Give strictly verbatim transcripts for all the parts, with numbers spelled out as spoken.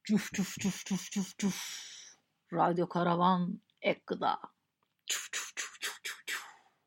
Cuf cuf cuf cuf cuf cuf. Radyo Karavan Ek Gıda. Cuf cuf cuf cuf cuf cuf.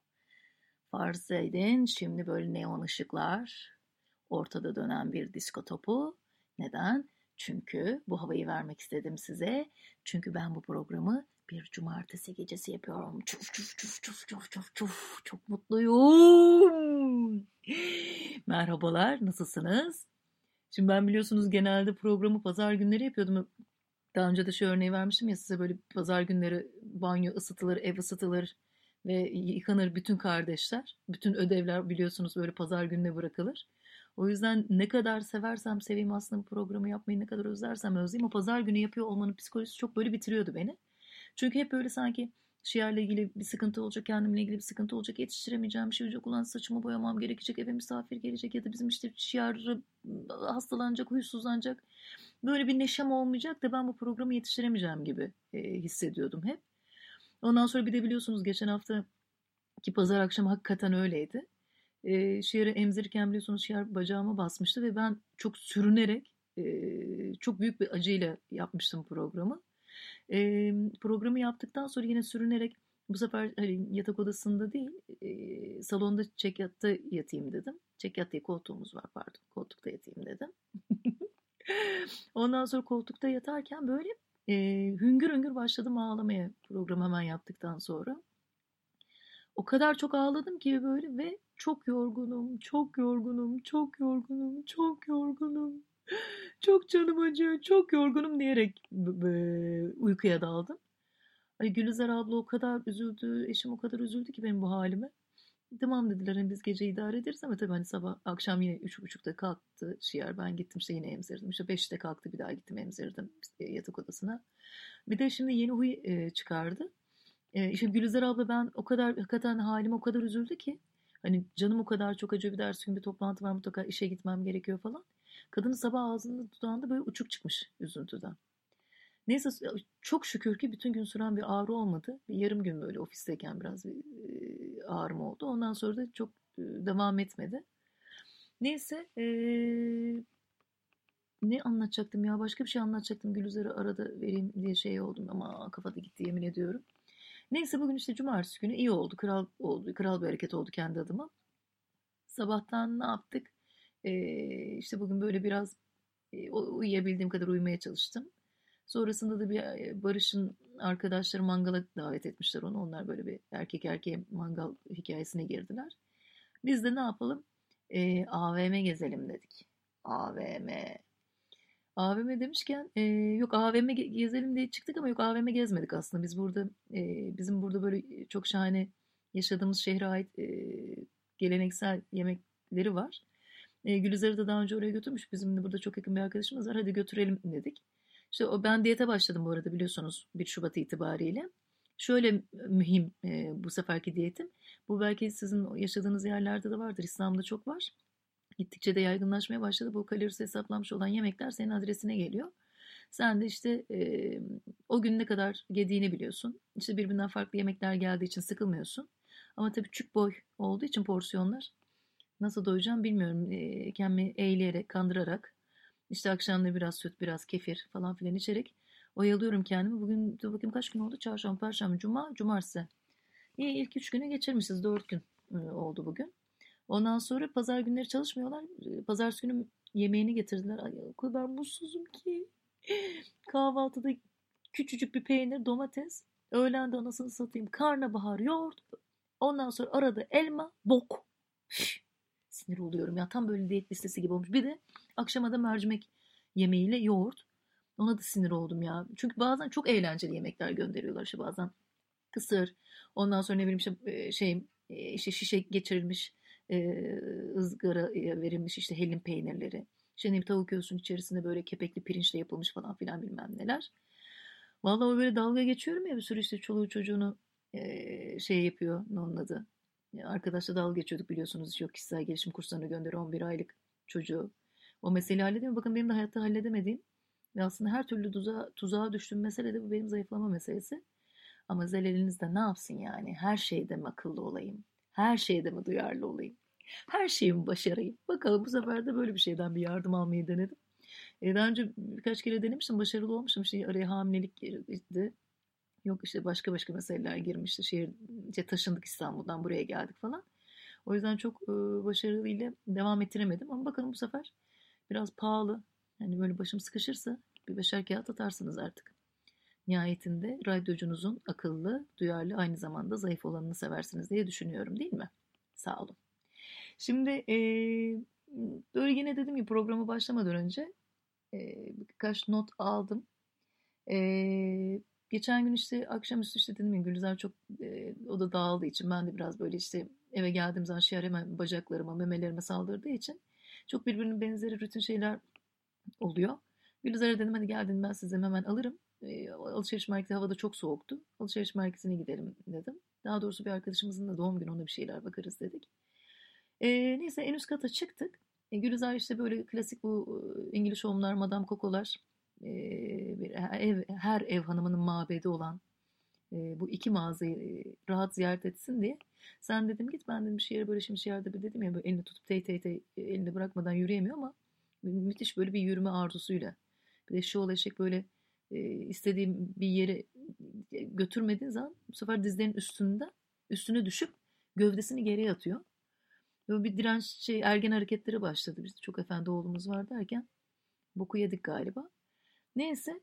Farz edin şimdi böyle neon ışıklar, ortada dönen bir disko topu. Neden? Çünkü bu havayı vermek istedim size. Çünkü ben bu programı bir cumartesi gecesi yapıyorum. Çuf çuf çuf çuf çuf çuf çuf. Çok mutluyum. Merhabalar, nasılsınız? Şimdi ben biliyorsunuz genelde programı pazar günleri yapıyordum. Daha önce de şu örneği vermiştim ya size, böyle pazar günleri banyo ısıtılır, ev ısıtılır ve yıkanır bütün kardeşler. Bütün ödevler biliyorsunuz böyle pazar gününe bırakılır. O yüzden ne kadar seversem seveyim aslında bu programı yapmayı, ne kadar özlersem özleyeyim, o pazar günü yapıyor olmanın psikolojisi çok böyle bitiriyordu beni. Çünkü hep böyle sanki şiarla ilgili bir sıkıntı olacak, kendimle ilgili bir sıkıntı olacak, yetiştiremeyeceğim bir şey olacak, ulan saçımı boyamam gerekecek, eve misafir gelecek ya da bizim işte şiarı hastalanacak, huysuzlanacak. Böyle bir neşem olmayacak da ben bu programı yetiştiremeyeceğim gibi e, hissediyordum hep. Ondan sonra bir de biliyorsunuz geçen haftaki pazar akşamı hakikaten öyleydi. E, şiarı emzirirken biliyorsunuz şiar bacağıma basmıştı ve ben çok sürünerek, e, çok büyük bir acıyla yapmıştım programı. E, Programı yaptıktan sonra yine sürünerek, bu sefer hani yatak odasında değil, e, salonda çekyatta yatayım dedim. Çekyat diye koltuğumuz var, pardon, koltukta yatayım dedim. Ondan sonra koltukta yatarken böyle e, hüngür hüngür başladım ağlamaya, programı hemen yaptıktan sonra. O kadar çok ağladım ki böyle ve çok yorgunum, çok yorgunum, çok yorgunum, çok yorgunum. Çok canım acıyor, çok yorgunum diyerek b- b- uykuya daldım. Ay Gülizar abla o kadar üzüldü, eşim o kadar üzüldü ki benim bu halime. Tamam dediler, hani biz gece idare ederiz ama tabii hani sabah akşam yine üç buçukta kalktı Şiar. Ben gittim işte yine emzirdim. İşte beşte kalktı, bir daha gittim emzirdim e, yatak odasına. Bir de şimdi yeni huy e, çıkardı. E, işte Gülizar abla, ben o kadar hakikaten halime o kadar üzüldü ki. Hani canım o kadar çok acıyor, bir ders gün bir toplantı var, mutlaka işe gitmem gerekiyor falan. Kadının sabah ağzında dudağında böyle uçuk çıkmış üzüntüden. Neyse, çok şükür ki bütün gün süren bir ağrı olmadı. Bir yarım gün böyle ofisteyken biraz bir e, ağrım oldu. Ondan sonra da çok e, devam etmedi. Neyse, e, ne anlatacaktım ya? Başka bir şey anlatacaktım. Gülüzar'ı arada vereyim diye şey oldum ama kafada gitti, yemin ediyorum. Neyse, bugün işte cumartesi günü iyi oldu. Kral oldu. Kral bir hareket oldu kendi adıma. Sabahtan ne yaptık? E, işte bugün böyle biraz e, uyuyabildiğim kadar uyumaya çalıştım. Sonrasında da bir e, Barış'ın arkadaşları mangala davet etmişler onu. Onlar böyle bir erkek erkeğe mangal hikayesine girdiler. Biz de ne yapalım? E, A V M gezelim dedik. A V M. A V M demişken e, yok, A V M gezelim diye çıktık ama yok, A V M gezmedik aslında. Biz burada e, bizim burada böyle çok şahane yaşadığımız şehre ait e, geleneksel yemekleri var. E, Gülizar'ı da daha önce oraya götürmüş. Bizim de burada çok yakın bir arkadaşımız var. Hadi götürelim dedik. İşte o, ben diyete başladım bu arada, biliyorsunuz bir Şubat itibariyle. Şöyle mühim e, bu seferki diyetim. Bu belki sizin yaşadığınız yerlerde de vardır. İslam'da çok var. Gittikçe de yaygınlaşmaya başladı. Bu kalorisi hesaplanmış olan yemekler senin adresine geliyor. Sen de işte e, o gün ne kadar yediğini biliyorsun. İşte birbirinden farklı yemekler geldiği için sıkılmıyorsun. Ama tabii küçük boy olduğu için porsiyonlar, nasıl doyacağım bilmiyorum. E, kendimi eğleyerek, kandırarak, işte akşamda biraz süt, biraz kefir falan filan içerek oyalıyorum kendimi. Bugün dur bakayım kaç gün oldu? Çarşamba, Perşembe, Cuma, Cumartesi. İyi, ilk üç günü geçirmişiz. Dört gün e, oldu bugün. Ondan sonra pazar günleri çalışmıyorlar. E, Pazartesi günü yemeğini getirdiler. Ay, o kadar mutsuzum ki. Kahvaltıda küçücük bir peynir, domates. Öğlende anasını satayım karnabahar, yoğurt. Ondan sonra arada elma, bok. Sinir oluyorum ya. Tam böyle diyet listesi gibi olmuş. Bir de akşama da mercimek yemeğiyle yoğurt. Ona da sinir oldum ya. Çünkü bazen çok eğlenceli yemekler gönderiyorlar. İşte bazen kısır. Ondan sonra ne bileyim işte e, şey e, işte şişe geçirilmiş e, ızgaraya verilmiş işte hellim peynirleri. İşte ne bileyim tavuk göğsünün içerisinde böyle kepekli pirinçle yapılmış falan filan bilmem neler. Vallahi o böyle dalga geçiyorum ya, bir sürü işte çoluğu çocuğunu e, şey yapıyor, ne onun adı. Ya arkadaşla dalga geçiyorduk biliyorsunuz, yok kişisel gelişim kurslarına gönderiyor on bir aylık çocuğu. O meseleyi halledemiyor. Bakın benim de hayatta halledemediğim ve aslında her türlü tuzağa, tuzağa düştüğüm mesele de bu benim zayıflama meselesi. Ama Zelel'iniz de ne yapsın yani? Her şeyde mi akıllı olayım? Her şeyde mi duyarlı olayım? Her şeyimi başarayım? Bakalım bu sefer de böyle bir şeyden bir yardım almayı denedim. E, daha önce birkaç kere denemiştim, başarılı olmuştum. İşte araya hamilelik girdi. Yok işte başka başka meseleler girmişti. Şehir, işte taşındık, İstanbul'dan buraya geldik falan. O yüzden çok e, başarılıyla devam ettiremedim. Ama bakalım bu sefer biraz pahalı. Yani böyle başım sıkışırsa bir beşer kağıt atarsınız artık. Nihayetinde radyocunuzun akıllı, duyarlı, aynı zamanda zayıf olanını seversiniz diye düşünüyorum, değil mi? Sağ olun. Şimdi e, böyle yine dedim ki programa başlamadan önce e, birkaç not aldım. E, Geçen gün işte akşamüstü işte dedim ya Gülizar çok e, o da dağıldığı için ben de biraz böyle işte eve geldiğim zaman şiar hemen bacaklarıma, memelerime saldırdığı için çok birbirinin benzeri rutin şeyler oluyor. Gülizar'a dedim hadi geldin ben size hemen alırım. E, alışveriş merkezi havada çok soğuktu. Alışveriş merkezine gidelim dedim. Daha doğrusu bir arkadaşımızın da doğum günü, ona bir şeyler bakarız dedik. E, neyse en üst kata çıktık. E, Gülizar işte böyle klasik bu e, İngiliz Home'lar, Madame Coco'lar, e, bir ev, her ev hanımının mabedi olan e, bu iki mağazayı e, rahat ziyaret etsin diye. Sen dedim git, ben dedim bir şehre böyle şimdi şehirde bir dedim ya böyle elini tutup tey tey tey e, elini bırakmadan yürüyemiyor ama müthiş böyle bir yürüme arzusuyla. Bir de şu eşek böyle e, istediğim bir yere götürmediğin zaman bu sefer dizlerinin üstünde üstüne düşüp gövdesini geriye atıyor. Böyle bir direnç şey, ergen hareketleri başladı. Biz çok efendi oğlumuz var derken boku yedik galiba. Neyse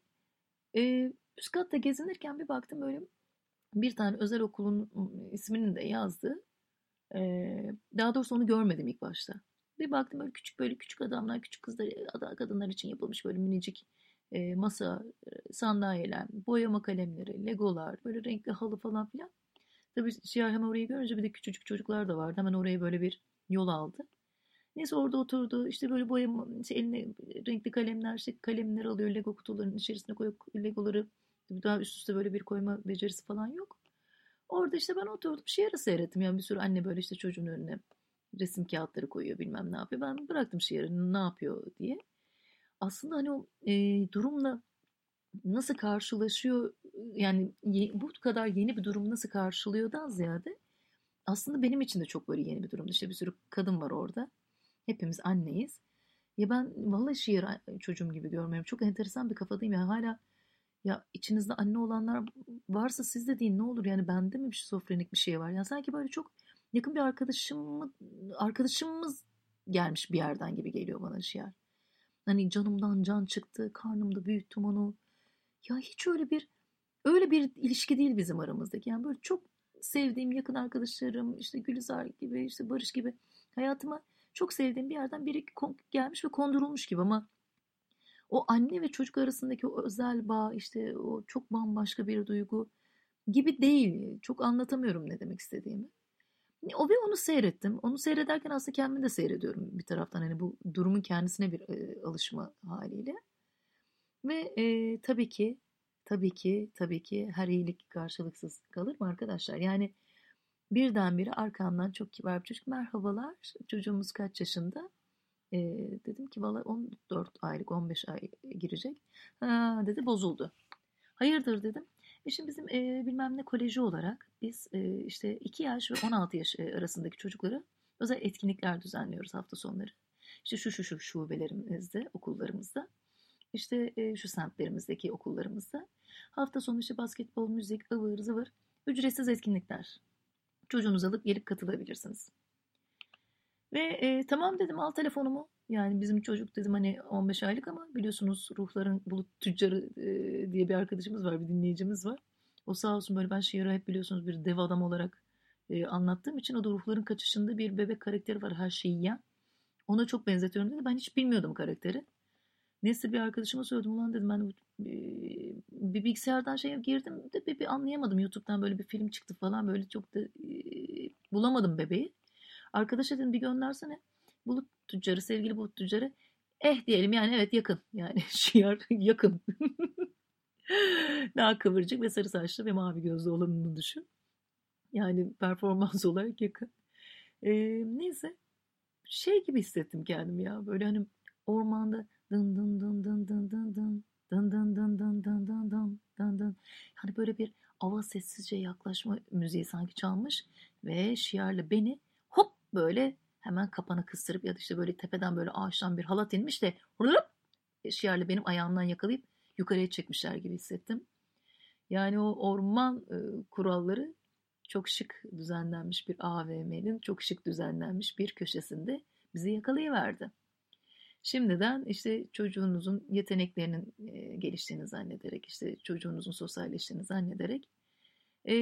e, üst katta gezinirken bir baktım böyle bir tane özel okulun isminin de yazdığı, e, daha doğrusu onu görmedim ilk başta. Bir baktım böyle küçük böyle küçük adamlar, küçük kızlar, kadınlar için yapılmış böyle minicik e, masa, e, sandalyeler, boyama kalemleri, legolar, böyle renkli halı falan filan. Tabii Şiar hemen orayı görünce bir de küçücük çocuklar da vardı. Hemen oraya böyle bir yol aldı. Neyse orada oturdu. İşte böyle boyama, işte eline renkli kalemler, işte kalemler alıyor. Lego kutularının içerisine koyup Legoları daha üst üste böyle bir koyma becerisi falan yok. Orada işte ben oturdum şiarı seyrettim. Yani bir sürü anne böyle işte çocuğun önüne resim kağıtları koyuyor, bilmem ne yapıyor. Ben bıraktım şiarı ne yapıyor diye. Aslında hani o e, durumla nasıl karşılaşıyor, yani bu kadar yeni bir durumu nasıl karşılıyordan ziyade aslında benim için de çok böyle yeni bir durumdu. İşte bir sürü kadın var orada. Hepimiz anneyiz. Ya ben vallahi şiir çocuğum gibi görmüyorum. Çok enteresan bir kafadayım. Yani hala ya içinizde anne olanlar varsa siz de deyin ne olur. Yani bende mi bir şizofrenik bir şey var? Yani sanki böyle çok yakın bir arkadaşım arkadaşımız gelmiş bir yerden gibi geliyor bana şiir. Hani canımdan can çıktı. Karnımda büyüttüm onu. Ya hiç öyle bir öyle bir ilişki değil bizim aramızdaki. Yani böyle çok sevdiğim yakın arkadaşlarım, işte Gülizar gibi, işte Barış gibi hayatıma çok sevdiğim bir yerden biri gelmiş ve kondurulmuş gibi ama o anne ve çocuk arasındaki o özel bağ, işte o çok bambaşka bir duygu gibi değil. Çok anlatamıyorum ne demek istediğimi. O ve onu seyrettim. Onu seyrederken aslında kendimi de seyrediyorum bir taraftan. Hani bu durumun kendisine bir e, alışma haliyle. Ve e, tabii ki, tabii ki, tabii ki her iyilik karşılıksız kalır mı arkadaşlar? Yani birdenbire arkamdan çok kibar bir çocuk. Merhabalar, çocuğumuz kaç yaşında? E, Dedim ki valla on dört aylık, on beş ay girecek. Ha, dedi bozuldu. Hayırdır dedim. E şimdi bizim e, bilmem ne koleji olarak biz e, işte iki yaş ve on altı yaş e, arasındaki çocuklara özel etkinlikler düzenliyoruz hafta sonları. İşte şu şu şu şubelerimizde, okullarımızda. İşte e, şu semtlerimizdeki okullarımızda hafta sonu işte basketbol, müzik, ıvır zıvır ücretsiz etkinlikler. Çocuğunuzu alıp gelip katılabilirsiniz. Ve e, tamam dedim, al telefonumu. Yani bizim çocuk dedim hani on beş aylık ama biliyorsunuz ruhların bulut tüccarı e, diye bir arkadaşımız var, bir dinleyicimiz var. O sağ olsun böyle ben şiiri hep biliyorsunuz bir dev adam olarak e, anlattığım için o da ruhların kaçışında bir bebek karakteri var, her şeyi yiyen. Ona çok benzetiyorum dedi. Ben hiç bilmiyordum karakteri. Neyse bir arkadaşıma söyledim. Ulan dedim ben bir bilgisayardan şeye girdim de bir, bir anlayamadım. YouTube'dan böyle bir film çıktı falan. Böyle çok da e, bulamadım bebeği. Arkadaşa dedim bir göndersene. Bulut tüccarı, sevgili bulut tüccarı. Eh diyelim yani, evet yakın. Yani şiar yakın. Daha kıvırcık ve sarı saçlı ve mavi gözlü olanını düşün. Yani performans olarak yakın. Ee, neyse şey gibi hissettim kendimi ya. Böyle hani ormanda dın dın dın dın dın dın dın dın dın dın dın dın dın dın dın dın. Hani böyle bir ava sessizce yaklaşma müziği sanki çalmış ve şiarla beni hop böyle hemen kapana kıstırıp ya da işte böyle tepeden böyle ağaçtan bir halat inmiş de hırlıp şiarla benim ayağımdan yakalayıp yukarıya çekmişler gibi hissettim. Yani o orman e, kuralları çok şık düzenlenmiş bir A V M'nin çok şık düzenlenmiş bir köşesinde bizi yakalayıverdi. Şimdiden işte çocuğunuzun yeteneklerinin e, geliştiğini zannederek, işte çocuğunuzun sosyalleştiğini zannederek e,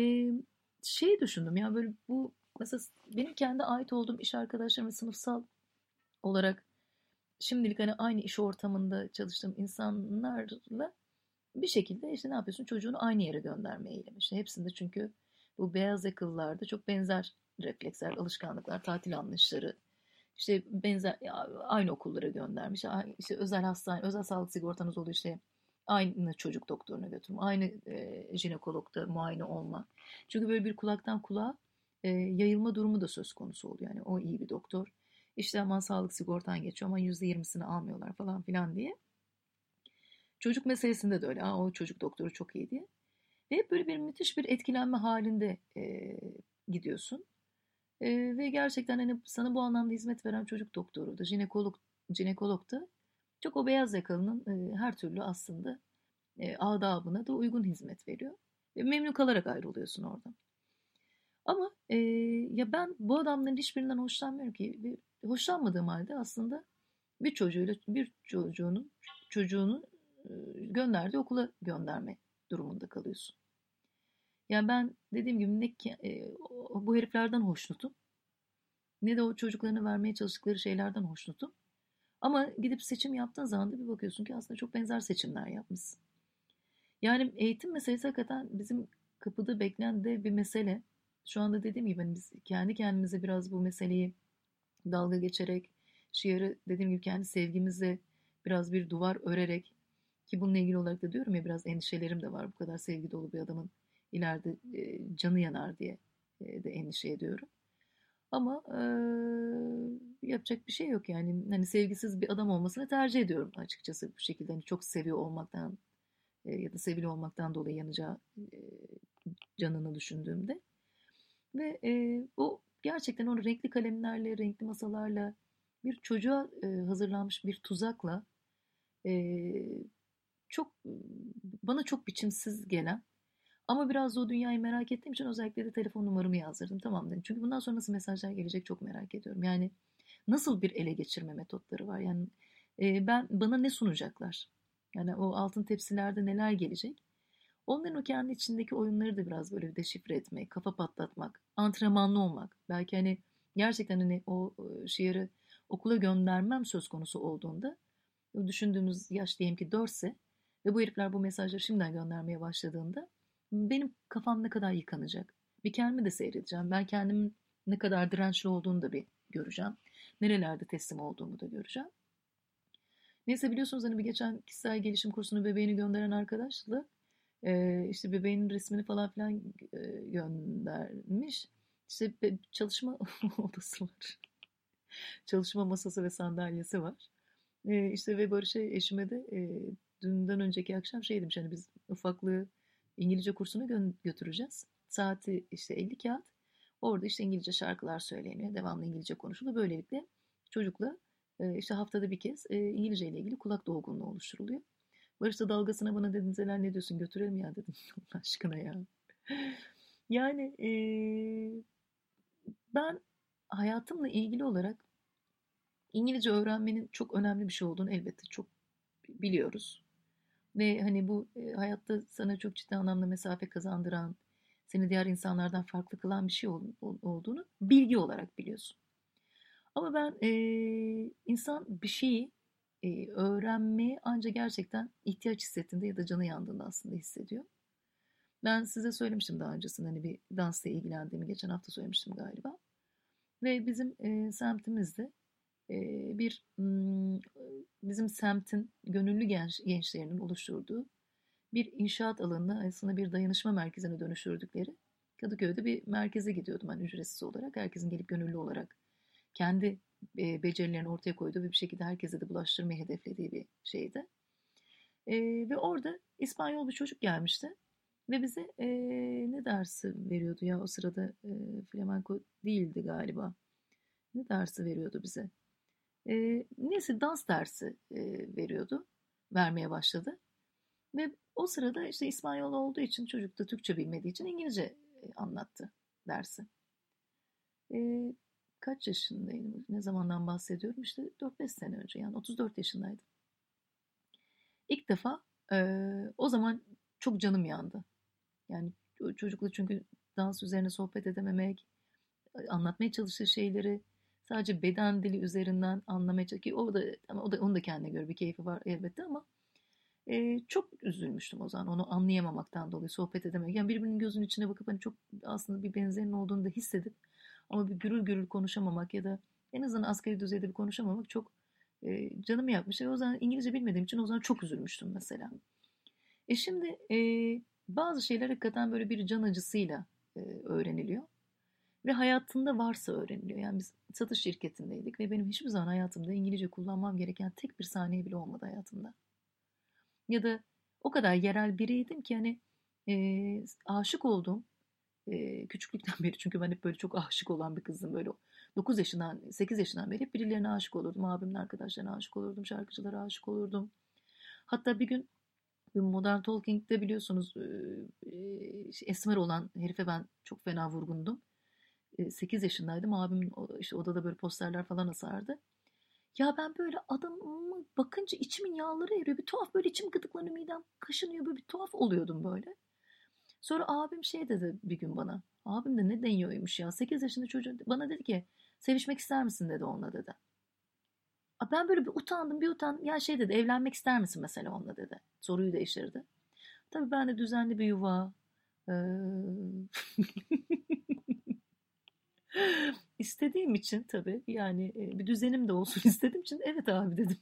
şey düşündüm ya, böyle bu mesela benim kendi ait olduğum iş arkadaşlarım ve sınıfsal olarak şimdilik hani aynı iş ortamında çalıştığım insanlarla bir şekilde işte ne yapıyorsun? Çocuğunu aynı yere gönderme eğilimi. İşte hepsinde çünkü bu beyaz yakalılarda çok benzer refleksler, alışkanlıklar, tatil anlayışları, işte benzer aynı okullara göndermiş. İşte özel hastane, özel sağlık sigortanız oluyor, işte aynı çocuk doktoruna götürme, aynı e, jinekologda muayene olma. Çünkü böyle bir kulaktan kulağa e, yayılma durumu da söz konusu oluyor. Yani o iyi bir doktor. İşte aman sağlık sigortan geçiyor ama yüzde yirmisini almıyorlar falan filan diye. Çocuk meselesinde de öyle. Aa, o çocuk doktoru çok iyi diye. Ve hep böyle bir müthiş bir etkilenme halinde e, gidiyorsun. E, ve gerçekten hani sana bu anlamda hizmet veren çocuk doktoru da, jinekolog, jinekolog da çok o beyaz yakalının e, her türlü aslında e, adabına da uygun hizmet veriyor. Ve memnun kalarak ayrılıyorsun oradan. Ama e, ya ben bu adamların hiçbirinden hoşlanmıyorum ki. Ve hoşlanmadığım halde aslında bir çocuğuyla bir çocuğunun çocuğunu e, gönderdiği okula gönderme durumunda kalıyorsun. Yani ben dediğim gibi ne e, bu heriflerden hoşnutum, ne de o çocuklarına vermeye çalıştıkları şeylerden hoşnutum. Ama gidip seçim yaptığın zaman da bir bakıyorsun ki aslında çok benzer seçimler yapmışsın. Yani eğitim meselesi hakikaten bizim kapıda bekleyen de bir mesele. Şu anda dediğim gibi hani biz kendi kendimize biraz bu meseleyi dalga geçerek, şiarı dediğim gibi kendi sevgimize biraz bir duvar örerek, ki bununla ilgili olarak da diyorum ya, biraz endişelerim de var. Bu kadar sevgi dolu bir adamın ileride e, canı yanar diye e, de endişe ediyorum. Ama e, yapacak bir şey yok yani. Hani sevgisiz bir adam olmasını tercih ediyorum açıkçası bu şekilde. Hani çok seviyor olmaktan e, ya da sevili olmaktan dolayı yanacağı e, canını düşündüğümde. Ve e, o gerçekten o renkli kalemlerle, renkli masalarla, bir çocuğa e, hazırlanmış bir tuzakla e, çok bana çok biçimsiz gelen, ama biraz da o dünyayı merak ettiğim için özellikle de telefon numaramı yazdırdım. Tamam dedim. Çünkü bundan sonra nasıl mesajlar gelecek çok merak ediyorum. Yani nasıl bir ele geçirme metotları var? Yani e, ben bana ne sunacaklar? Yani o altın tepsilerde neler gelecek? Onların o kendi içindeki oyunları da biraz böyle deşifre etmek, kafa patlatmak, antrenmanlı olmak. Belki hani gerçekten hani o e, şiiri okula göndermem söz konusu olduğunda, düşündüğümüz yaş diyelim ki dörtse ve bu herifler bu mesajları şimdiden göndermeye başladığında benim kafam ne kadar yıkanacak? Bir kendimi de seyredeceğim. Ben kendimin ne kadar dirençli olduğunu da bir göreceğim. Nerelerde teslim olduğumu da göreceğim. Neyse, biliyorsunuz hani bir geçen kişisel gelişim kursunu bebeğini gönderen arkadaşla e, işte bebeğinin resmini falan filan e, göndermiş. İşte çalışma odası var. Çalışma masası ve sandalyesi var. E, işte ve Barış'a, eşime de e, dünden önceki akşam şey demiş, hani biz ufaklığı İngilizce kursuna gö- götüreceğiz. Saati işte elli kağıt. Orada işte İngilizce şarkılar söyleniyor. Devamlı İngilizce konuşuluyor. Böylelikle çocukla e, işte haftada bir kez e, İngilizce ile ilgili kulak dolgunluğu oluşturuluyor. Barış da dalgasına bana dedim, Zelen ne diyorsun, götürelim ya dedim. Allah aşkına ya. Yani e, ben hayatımla ilgili olarak İngilizce öğrenmenin çok önemli bir şey olduğunu elbette çok biliyoruz. Ve hani bu e, hayatta sana çok ciddi anlamda mesafe kazandıran, seni diğer insanlardan farklı kılan bir şey ol, ol- olduğunu bilgi olarak biliyorsun. Ama ben e, insan bir şeyi e, öğrenmeye ancak gerçekten ihtiyaç hissettiğinde ya da canı yandığında aslında hissediyor. Ben size söylemiştim daha öncesinde, hani bir dansla ilgilendiğimi geçen hafta söylemiştim galiba. Ve bizim e, semtimizde e, bir m, bizim semtin gönüllü genç, gençlerinin oluşturduğu bir inşaat alanına, aslında bir dayanışma merkezine dönüştürdükleri Kadıköy'de bir merkeze gidiyordum ben ücretsiz olarak. Herkesin gelip gönüllü olarak kendi e, becerilerini ortaya koyduğu ve bir şekilde herkese de bulaştırmayı hedeflediği bir şeydi. E, ve orada İspanyol bir çocuk gelmişti ve bize e, ne dersi veriyordu ya o sırada, e, flamenko değildi galiba. Ne dersi veriyordu bize? E, neyse, dans dersi e, veriyordu. vermeye başladı. Ve o sırada işte İspanyol olduğu için, çocuk da Türkçe bilmediği için İngilizce e, anlattı dersi. E, Kaç yaşındaydım? Ne zamandan bahsediyorum? İşte dört beş sene önce, yani otuz dört yaşındaydım. İlk defa e, o zaman çok canım yandı. Yani çocukla, çünkü dans üzerine sohbet edememek, anlatmaya çalıştığı şeyleri sadece beden dili üzerinden anlamaya çalışıyor. Ki o da, ama o da, onun da kendine göre bir keyfi var elbette, ama e, çok üzülmüştüm o zaman onu anlayamamaktan dolayı, sohbet edememek. Yani birbirinin gözünün içine bakıp hani çok aslında bir benzerin olduğunu da hissedip ama bir gürül gürül konuşamamak ya da en azından asgari düzeyde bir konuşamamak çok e, canımı yakmış. E, o zaman İngilizce bilmediğim için o zaman çok üzülmüştüm mesela. E şimdi e, bazı şeyler hakikaten böyle bir can acısıyla e, öğreniliyor. Ve hayatında varsa öğreniliyor. Yani biz satış şirketindeydik ve benim hiçbir zaman hayatımda İngilizce kullanmam gereken tek bir saniye bile olmadı hayatımda. Ya da o kadar yerel biriydim ki hani e, aşık olduğum e, küçüklükten beri, çünkü ben hep böyle çok aşık olan bir kızdım. Böyle dokuz yaşından, sekiz yaşından beri hep birilerine aşık olurdum. Abimin arkadaşlarına aşık olurdum, şarkıcılara aşık olurdum. Hatta bir gün bir Modern Talking'de biliyorsunuz e, e, esmer olan herife ben çok fena vurgundum. sekiz yaşındaydım. Abimin işte odada böyle posterler falan asardı. Ya ben böyle adamı bakınca içimin yağları eriyor. Bir tuhaf böyle içim gıdıklanıyor, midem kaşınıyor. Böyle bir tuhaf oluyordum böyle. Sonra abim şey dedi bir gün bana. Abim de ne deniyormuş ya. sekiz yaşında çocuğu bana dedi ki sevişmek ister misin dedi onunla dedi. Ben böyle bir utandım bir utandım. Ya şey dedi, evlenmek ister misin mesela onunla dedi. Soruyu değiştirdi. Tabii ben de düzenli bir yuva, eee, İstediğim için tabii, yani e, bir düzenim de olsun istediğim için evet abi dedim.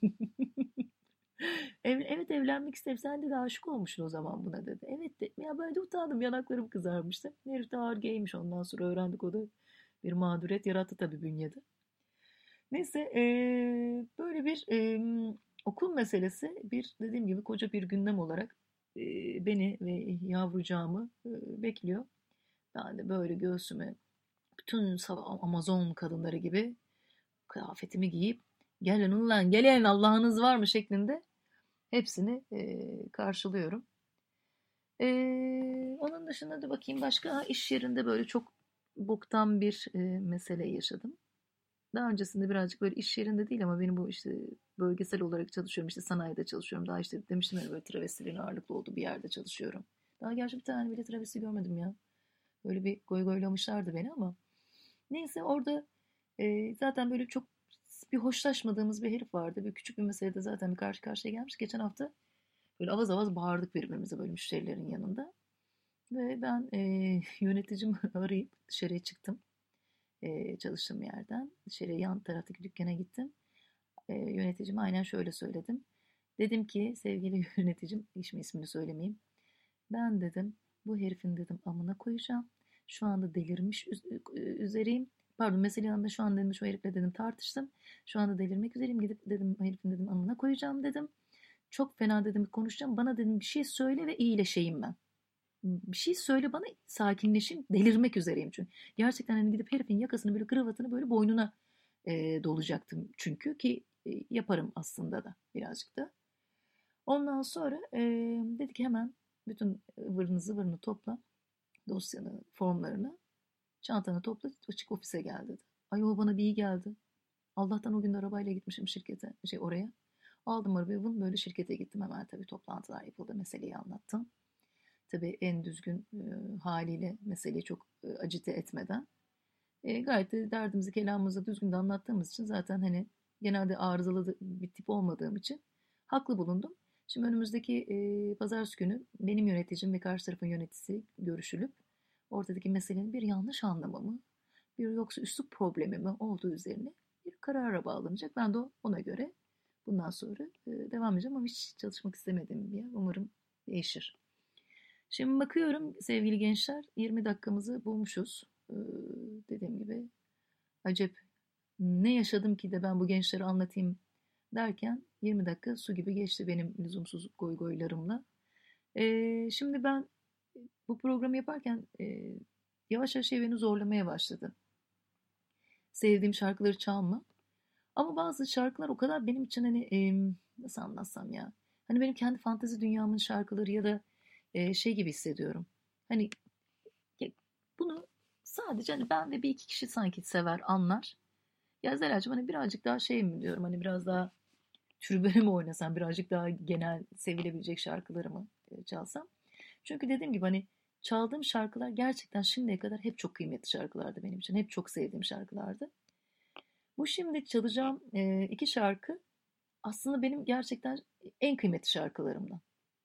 Ev, evet evlenmek isterim. Sen de aşık olmuşsun o zaman buna dedi. Evet dedim. Ya ben de utandım. Yanaklarım kızarmıştı. Herif de ağır gaymiş, ondan sonra öğrendik, o da bir mağduriyet yarattı tabii bünyede. Neyse e, böyle bir e, okul meselesi bir, dediğim gibi, koca bir gündem olarak e, beni ve yavrucağımı e, bekliyor. Ben de böyle göğsüme bütün Amazon kadınları gibi kıyafetimi giyip gelin ulan gelin Allah'ınız var mı şeklinde hepsini e, karşılıyorum. E, Onun dışında da bakayım, başka iş yerinde böyle çok boktan bir e, mesele yaşadım. Daha öncesinde birazcık böyle iş yerinde değil ama benim bu işte bölgesel olarak çalışıyorum, işte sanayide çalışıyorum. Daha işte demiştim ya, böyle travestilerin ağırlıklı olduğu bir yerde çalışıyorum. Daha gerçi bir tane bile travesti görmedim ya. Böyle bir goy goylamışlardı beni ama. Neyse orada e, zaten böyle çok bir hoşlaşmadığımız bir herif vardı. Bir küçük bir meselede zaten bir karşı karşıya gelmiş. Geçen hafta böyle avaz avaz bağırdık birbirimize böyle müşterilerin yanında. Ve ben e, yöneticimi arayıp dışarıya çıktım. E, çalıştığım yerden. Dışarıya, yan taraftaki dükkana gittim. E, yöneticime aynen şöyle söyledim. Dedim ki sevgili yöneticim, hiç mi ismini söylemeyeyim. Ben dedim bu herifin dedim amına koyacağım. Şu anda delirmiş üzereyim. Pardon, meselenin yanında şu an dedim şu herifle dedim tartıştım. Şu anda delirmek üzereyim. Gidip dedim herifin dedim amına koyacağım dedim. Çok fena dedim konuşacağım. Bana dedim bir şey söyle ve iyileşeyim ben. Bir şey söyle bana, sakinleşeyim. Delirmek üzereyim çünkü. Gerçekten hani gidip herifin yakasını böyle, kravatını böyle boynuna e, dolacaktım çünkü ki e, yaparım aslında da birazcık da. Ondan sonra e, dedi ki hemen bütün ıvırını zıvırını topla, dosyanı, formlarını, çantanı topla, açık ofise gel dedi. Ay o bana bir iyi geldi. Allah'tan o gün de arabayla gitmişim şirkete, şey oraya. Aldım arabayı, bunu böyle şirkete gittim hemen, tabii toplantılar yapıldı, meseleyi anlattım. Tabii en düzgün e, haliyle, meseleyi çok e, acite etmeden. E, gayet de derdimizi kelamımızı düzgün de anlattığımız için zaten hani genelde arızalı bir tip olmadığım için haklı bulundum. Şimdi önümüzdeki e, pazartesi günü benim yöneticim ve karşı tarafın yöneticisi görüşülüp ortadaki meselenin bir yanlış anlamı mı, bir yoksa üslup problemi mi olduğu üzerine bir karara bağlanacak. Ben de ona göre bundan sonra e, devam edeceğim ama hiç çalışmak istemedim diye. Umarım değişir. Şimdi bakıyorum sevgili gençler, yirmi dakikamızı bulmuşuz. Ee, dediğim gibi acep ne yaşadım ki de ben bu gençlere anlatayım derken yirmi dakika su gibi geçti benim lüzumsuz goygoylarımla. Ee, şimdi ben bu programı yaparken e, yavaş yavaş şey beni zorlamaya başladı. Sevdiğim şarkıları çalma. Ama bazı şarkılar o kadar benim için hani e, nasıl anlatsam ya. Hani benim kendi fantezi dünyamın şarkıları ya da e, şey gibi hissediyorum. Hani ya bunu sadece hani ben ve bir iki kişi sanki sever, anlar. Ya Zelacığım hani birazcık daha şey mi diyorum, hani biraz daha tribüne mi oynasam, birazcık daha genel sevilebilecek şarkıları mı e, çalsam. Çünkü dediğim gibi hani çaldığım şarkılar gerçekten şimdiye kadar hep çok kıymetli şarkılardı benim için. Hep çok sevdiğim şarkılardı. Bu şimdi çalacağım e, iki şarkı aslında benim gerçekten en kıymetli şarkılarımdan.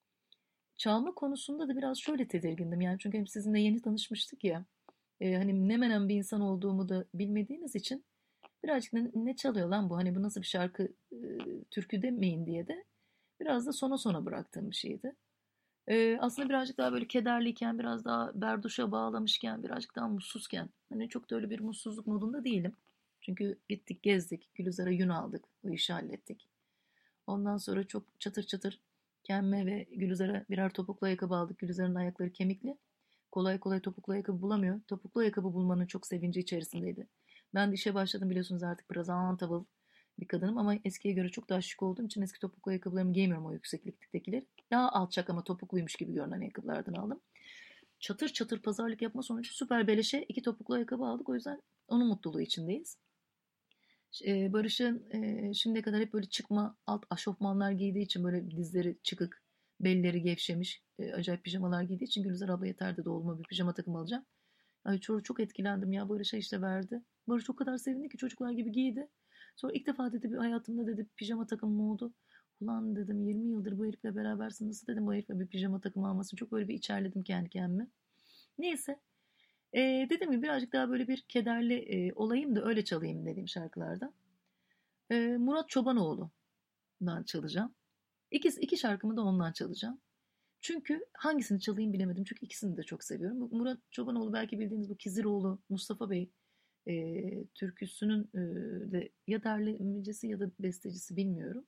Çalma konusunda da biraz şöyle tedirgindim yani, çünkü hem sizinle yeni tanışmıştık ya. E, hani ne menen bir insan olduğumu da bilmediğiniz için birazcık ne, ne çalıyor lan bu, hani bu nasıl bir şarkı, e, türkü demeyin diye de biraz da sona sona bıraktığım bir şeydi. E, aslında birazcık daha böyle kederliyken, biraz daha berduşa bağlamışken, birazcık daha mutsuzken, hani çok da öyle bir mutsuzluk modunda değilim. Çünkü gittik gezdik, Gülizar'a yün aldık, bu işi hallettik. Ondan sonra çok çatır çatır kendime ve Gülizar'a birer topuklu ayakkabı aldık. Gülizar'ın ayakları kemikli. Kolay kolay topuklu ayakkabı bulamıyor. Topuklu ayakkabı bulmanın çok sevinci içerisindeydi. Ben de işe başladım, biliyorsunuz artık biraz presentable bir kadınım ama eskiye göre çok daha şık olduğum için eski topuklu ayakkabılarımı giymiyorum, o yüksekliktekileri. Daha alçak ama topukluymuş gibi görünen ayakkabılardan aldım. Çatır çatır pazarlık yapma sonucu süper beleşe iki topuklu ayakkabı aldık. O yüzden onun mutluluğu içindeyiz. Eee, Barış'ın eee, şimdiye kadar hep böyle çıkma alt aşofmanlar giydiği için, böyle dizleri çıkık, belleri gevşemiş, eee, acayip pijamalar giydiği için Gülizar abla yeter dedi, oğluma bir pijama takım alacağım. Ay çok, çok etkilendim ya, Barış'a işte verdi. Barış o kadar sevindi ki çocuklar gibi giydi. Sonra ilk defa dedi bir hayatımda dedi pijama takımım oldu. Ulan dedim, yirmi yıldır bu herifle berabersin, nasıl dedim bu herifle bir pijama takımı almasın. Çok böyle bir içerledim kendi kendime. Neyse. Ee, dediğim gibi birazcık daha böyle bir kederli e, olayım da öyle çalayım dediğim şarkılardan. Ee, Murat Çobanoğlu'ndan çalacağım. İkisi, iki şarkımı da ondan çalacağım. Çünkü hangisini çalayım bilemedim. Çünkü ikisini de çok seviyorum. Murat Çobanoğlu, belki bildiğiniz bu Kiziroğlu Mustafa Bey e, türküsünün e, de ya derlemecisi ya da bestecisi bilmiyorum.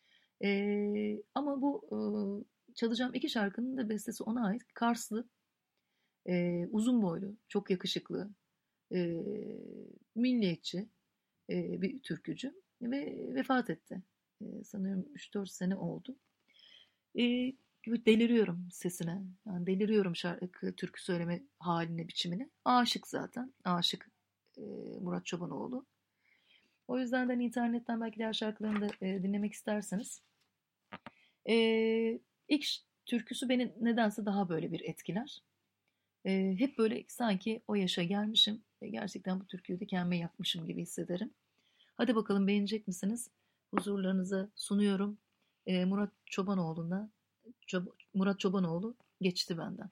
E, ama bu e, çalacağım iki şarkının da bestesi ona ait. Karslı, e, uzun boylu, çok yakışıklı, e, milliyetçi e, bir türkücü ve vefat etti. E, sanıyorum üç dört sene oldu. E, deliriyorum sesine. Yani deliriyorum şarkı, türkü söyleme haline, biçimine. Aşık zaten. Aşık e, Murat Çobanoğlu. O yüzden de hani internetten belki diğer şarkılarını da e, dinlemek isterseniz. E, ilk türküsü beni nedense daha böyle bir etkiler. E, hep böyle sanki o yaşa gelmişim ve gerçekten bu türküyü de kendime yapmışım gibi hissederim. Hadi bakalım, beğenecek misiniz? Huzurlarınıza sunuyorum. E, Murat Çobanoğlu'na Çob Murat Çobanoğlu geçti benden.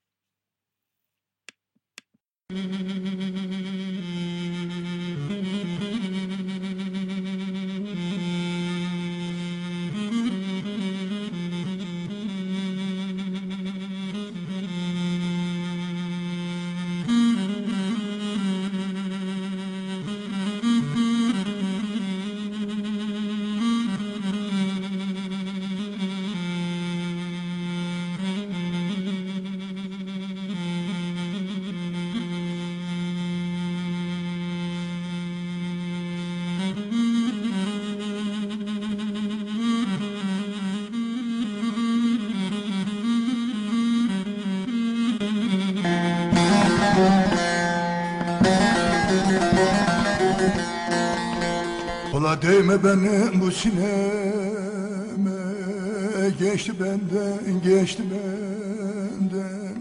Ola değme benim bu sineme, geçti benden, geçti benden.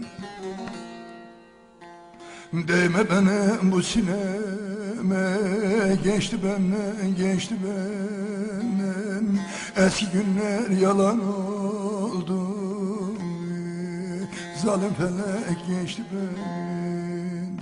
Değme benim bu sineme, geçti benden, geçti benden. Eski günler yalan oldu, zalim felek geçti benden.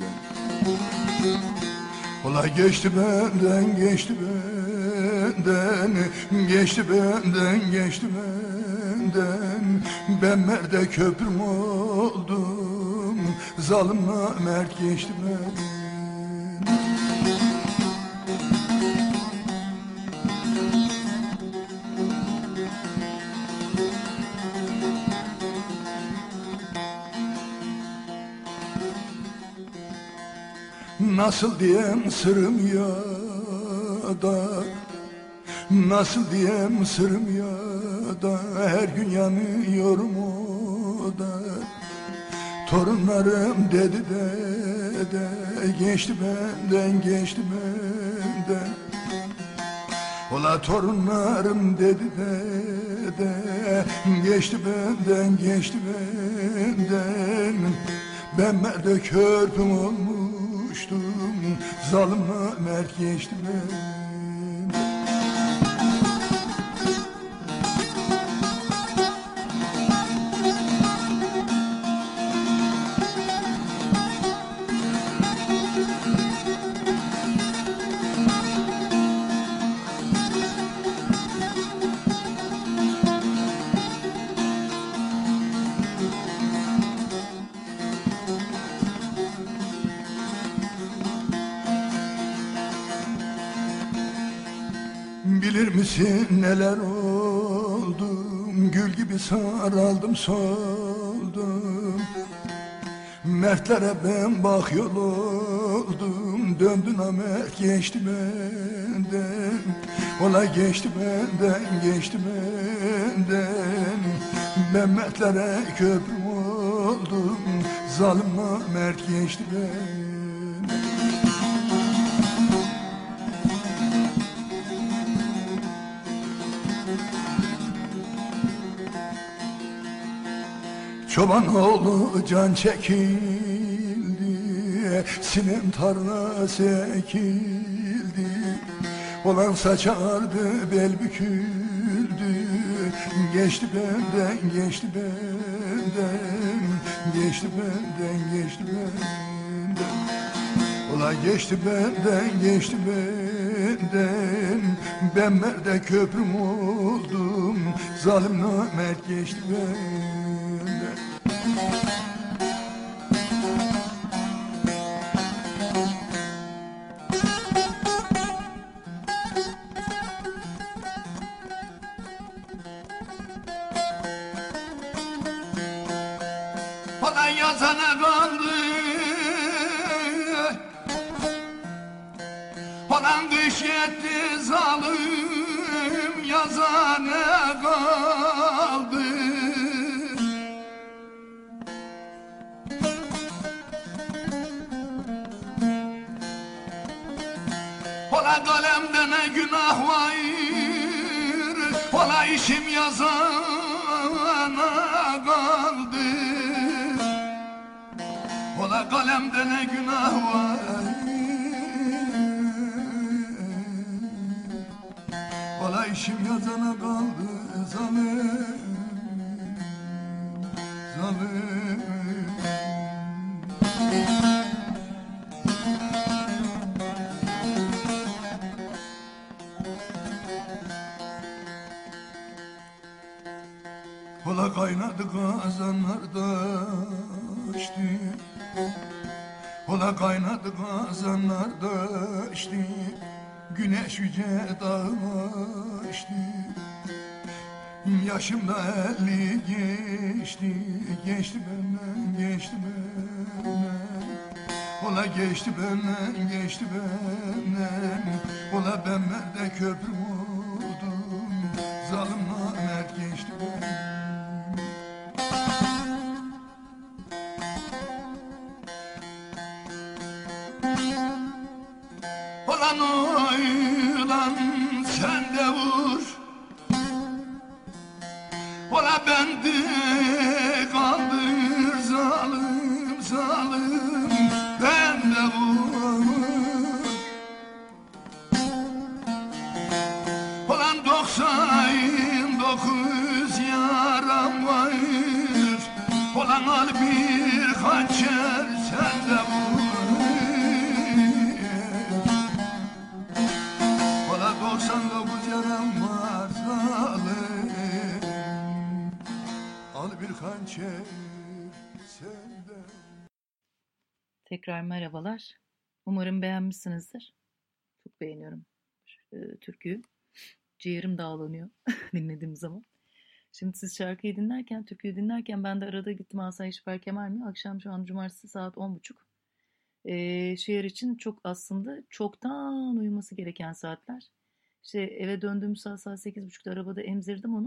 Ola geçti benden, geçti benden, geçti benden, geçti benden. Ben merde köprüm oldum, zalim namert geçti benden. Nasıl diyem sırrım ya da, nasıl diyem sırrım ya da her gün yanıyorum o da. Torunlarım dedi de de geçti benden geçti benden. Ola torunlarım dedi de de geçti benden geçti benden. Ben merde körpüm olmuştum, zalimle mert geçti benden. Bilir misin neler oldum, gül gibi saraldım soldum. Mertlere ben bak yol oldum, döndün amert geçti benden. Ola geçti benden, geçti benden. Ben mertlere köprüm oldum, zalim namert geçti benden. Çoban oğlu can çekildi, sinem tarlası ekildi. Olan saçardı bel büküldü, geçti benden geçti benden, geçti benden geçti benden. Ola geçti benden geçti benden, ben merde köprüm oldum, zalim namert geçti benden. Olan yazana kaldı, olan kış yetti zalim, yazana kaldı. Ola kalemde ne günah var, ola işim yazana kaldı. Ola kalemde ne günah var, ola işim yazana kaldı. Zalim, zalim. Ola kaynadı kazanlarda içti, ola kaynadı kazanlarda içti. Güneş yüce dağıma içti, yaşım da elli geçti, geçti benden geçti benden. Ola geçti benden geçti benden, ola ben merde köprüm oldum, zalim namert geçti benden. Olan oylan sen de vur, ola bendi kaldır zalim zalim, ben de vur. Olan doksan dokuz yaram var, olan al bir hançer sen de vur. doksan dokuz yaram var zalim, al bir hançer senden. Tekrar merhabalar. Umarım beğenmişsinizdir. Çok beğeniyorum e, türküyü. Ciğerim dağlanıyor dinlediğim zaman. Şimdi siz şarkıyı dinlerken, türküyü dinlerken ben de arada gittim Asayiş Süper Kemal mi? Akşam şu an cumartesi saat on buçuk. E, şiir için çok aslında çoktan uyuması gereken saatler. İşte eve döndüğüm saat saat sekiz buçukta arabada emzirdim onu.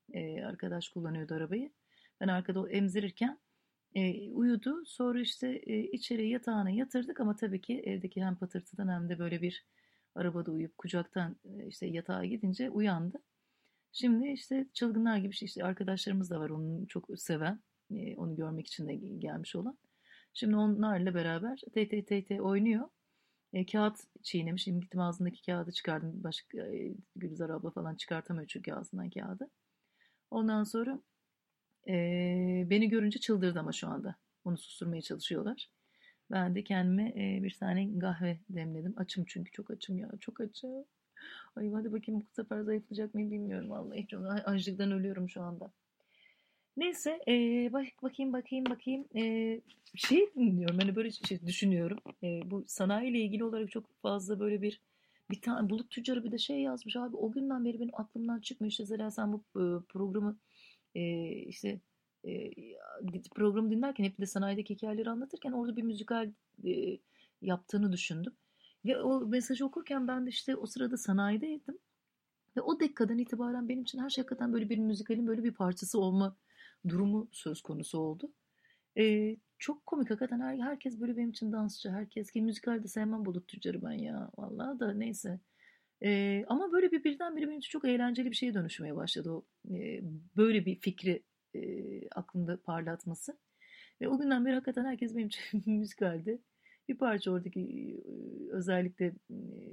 E, arkadaş kullanıyordu arabayı. Ben arkada emzirirken e, uyudu. Sonra işte e, içeri yatağına yatırdık ama tabii ki evdeki hem patırtıdan hem de böyle bir arabada uyuyup kucaktan e, işte yatağa gidince uyandı. Şimdi işte çılgınlar gibi işte, işte arkadaşlarımız da var onu çok seven, e, onu görmek için de gelmiş olan. Şimdi onlarla beraber T T T T oynuyor. E, kağıt çiğnemiş. Şimdi gittim ağzındaki kağıdı çıkardım. Başka e, Gülizar abla falan çıkartamıyor çünkü ağzından kağıdı. Ondan sonra e, beni görünce çıldırdı ama şu anda. Onu susturmaya çalışıyorlar. Ben de kendime e, bir tane kahve demledim. Açım çünkü çok açım ya. Çok açım. Ay hadi bakayım bu sefer zayıflayacak mıyım bilmiyorum vallahi. Çok açlıktan ölüyorum şu anda. Neyse e, bak, bakayım bakayım bakayım. E, şey dinliyorum hani böyle şey düşünüyorum. E, bu sanayiyle ilgili olarak çok fazla böyle bir bir tane bulut tüccarı bir de şey yazmış abi. O günden beri benim aklımdan çıkmıyor. İşte Zela sen bu e, programı e, işte e, programı dinlerken hep de sanayideki hikayeleri anlatırken orada bir müzikal e, yaptığını düşündüm. Ve o mesajı okurken ben de işte o sırada sanayideydim. Ve o dakikadan itibaren benim için her şey hakikaten böyle bir müzikalin böyle bir parçası olma durumu söz konusu oldu. Ee, çok komik hakikaten her, herkes böyle benim için dansçı. Herkes ki müzikal de sevmem Bulut Tüccarı ben ya. Vallahi da neyse. Ee, ama böyle bir birdenbire benim için çok eğlenceli bir şeye dönüşmeye başladı o. Ee, böyle bir fikri e, aklımda parlatması. Ve o günden beri hakikaten herkes benim için müzikalde. Bir parça oradaki e, özellikle e,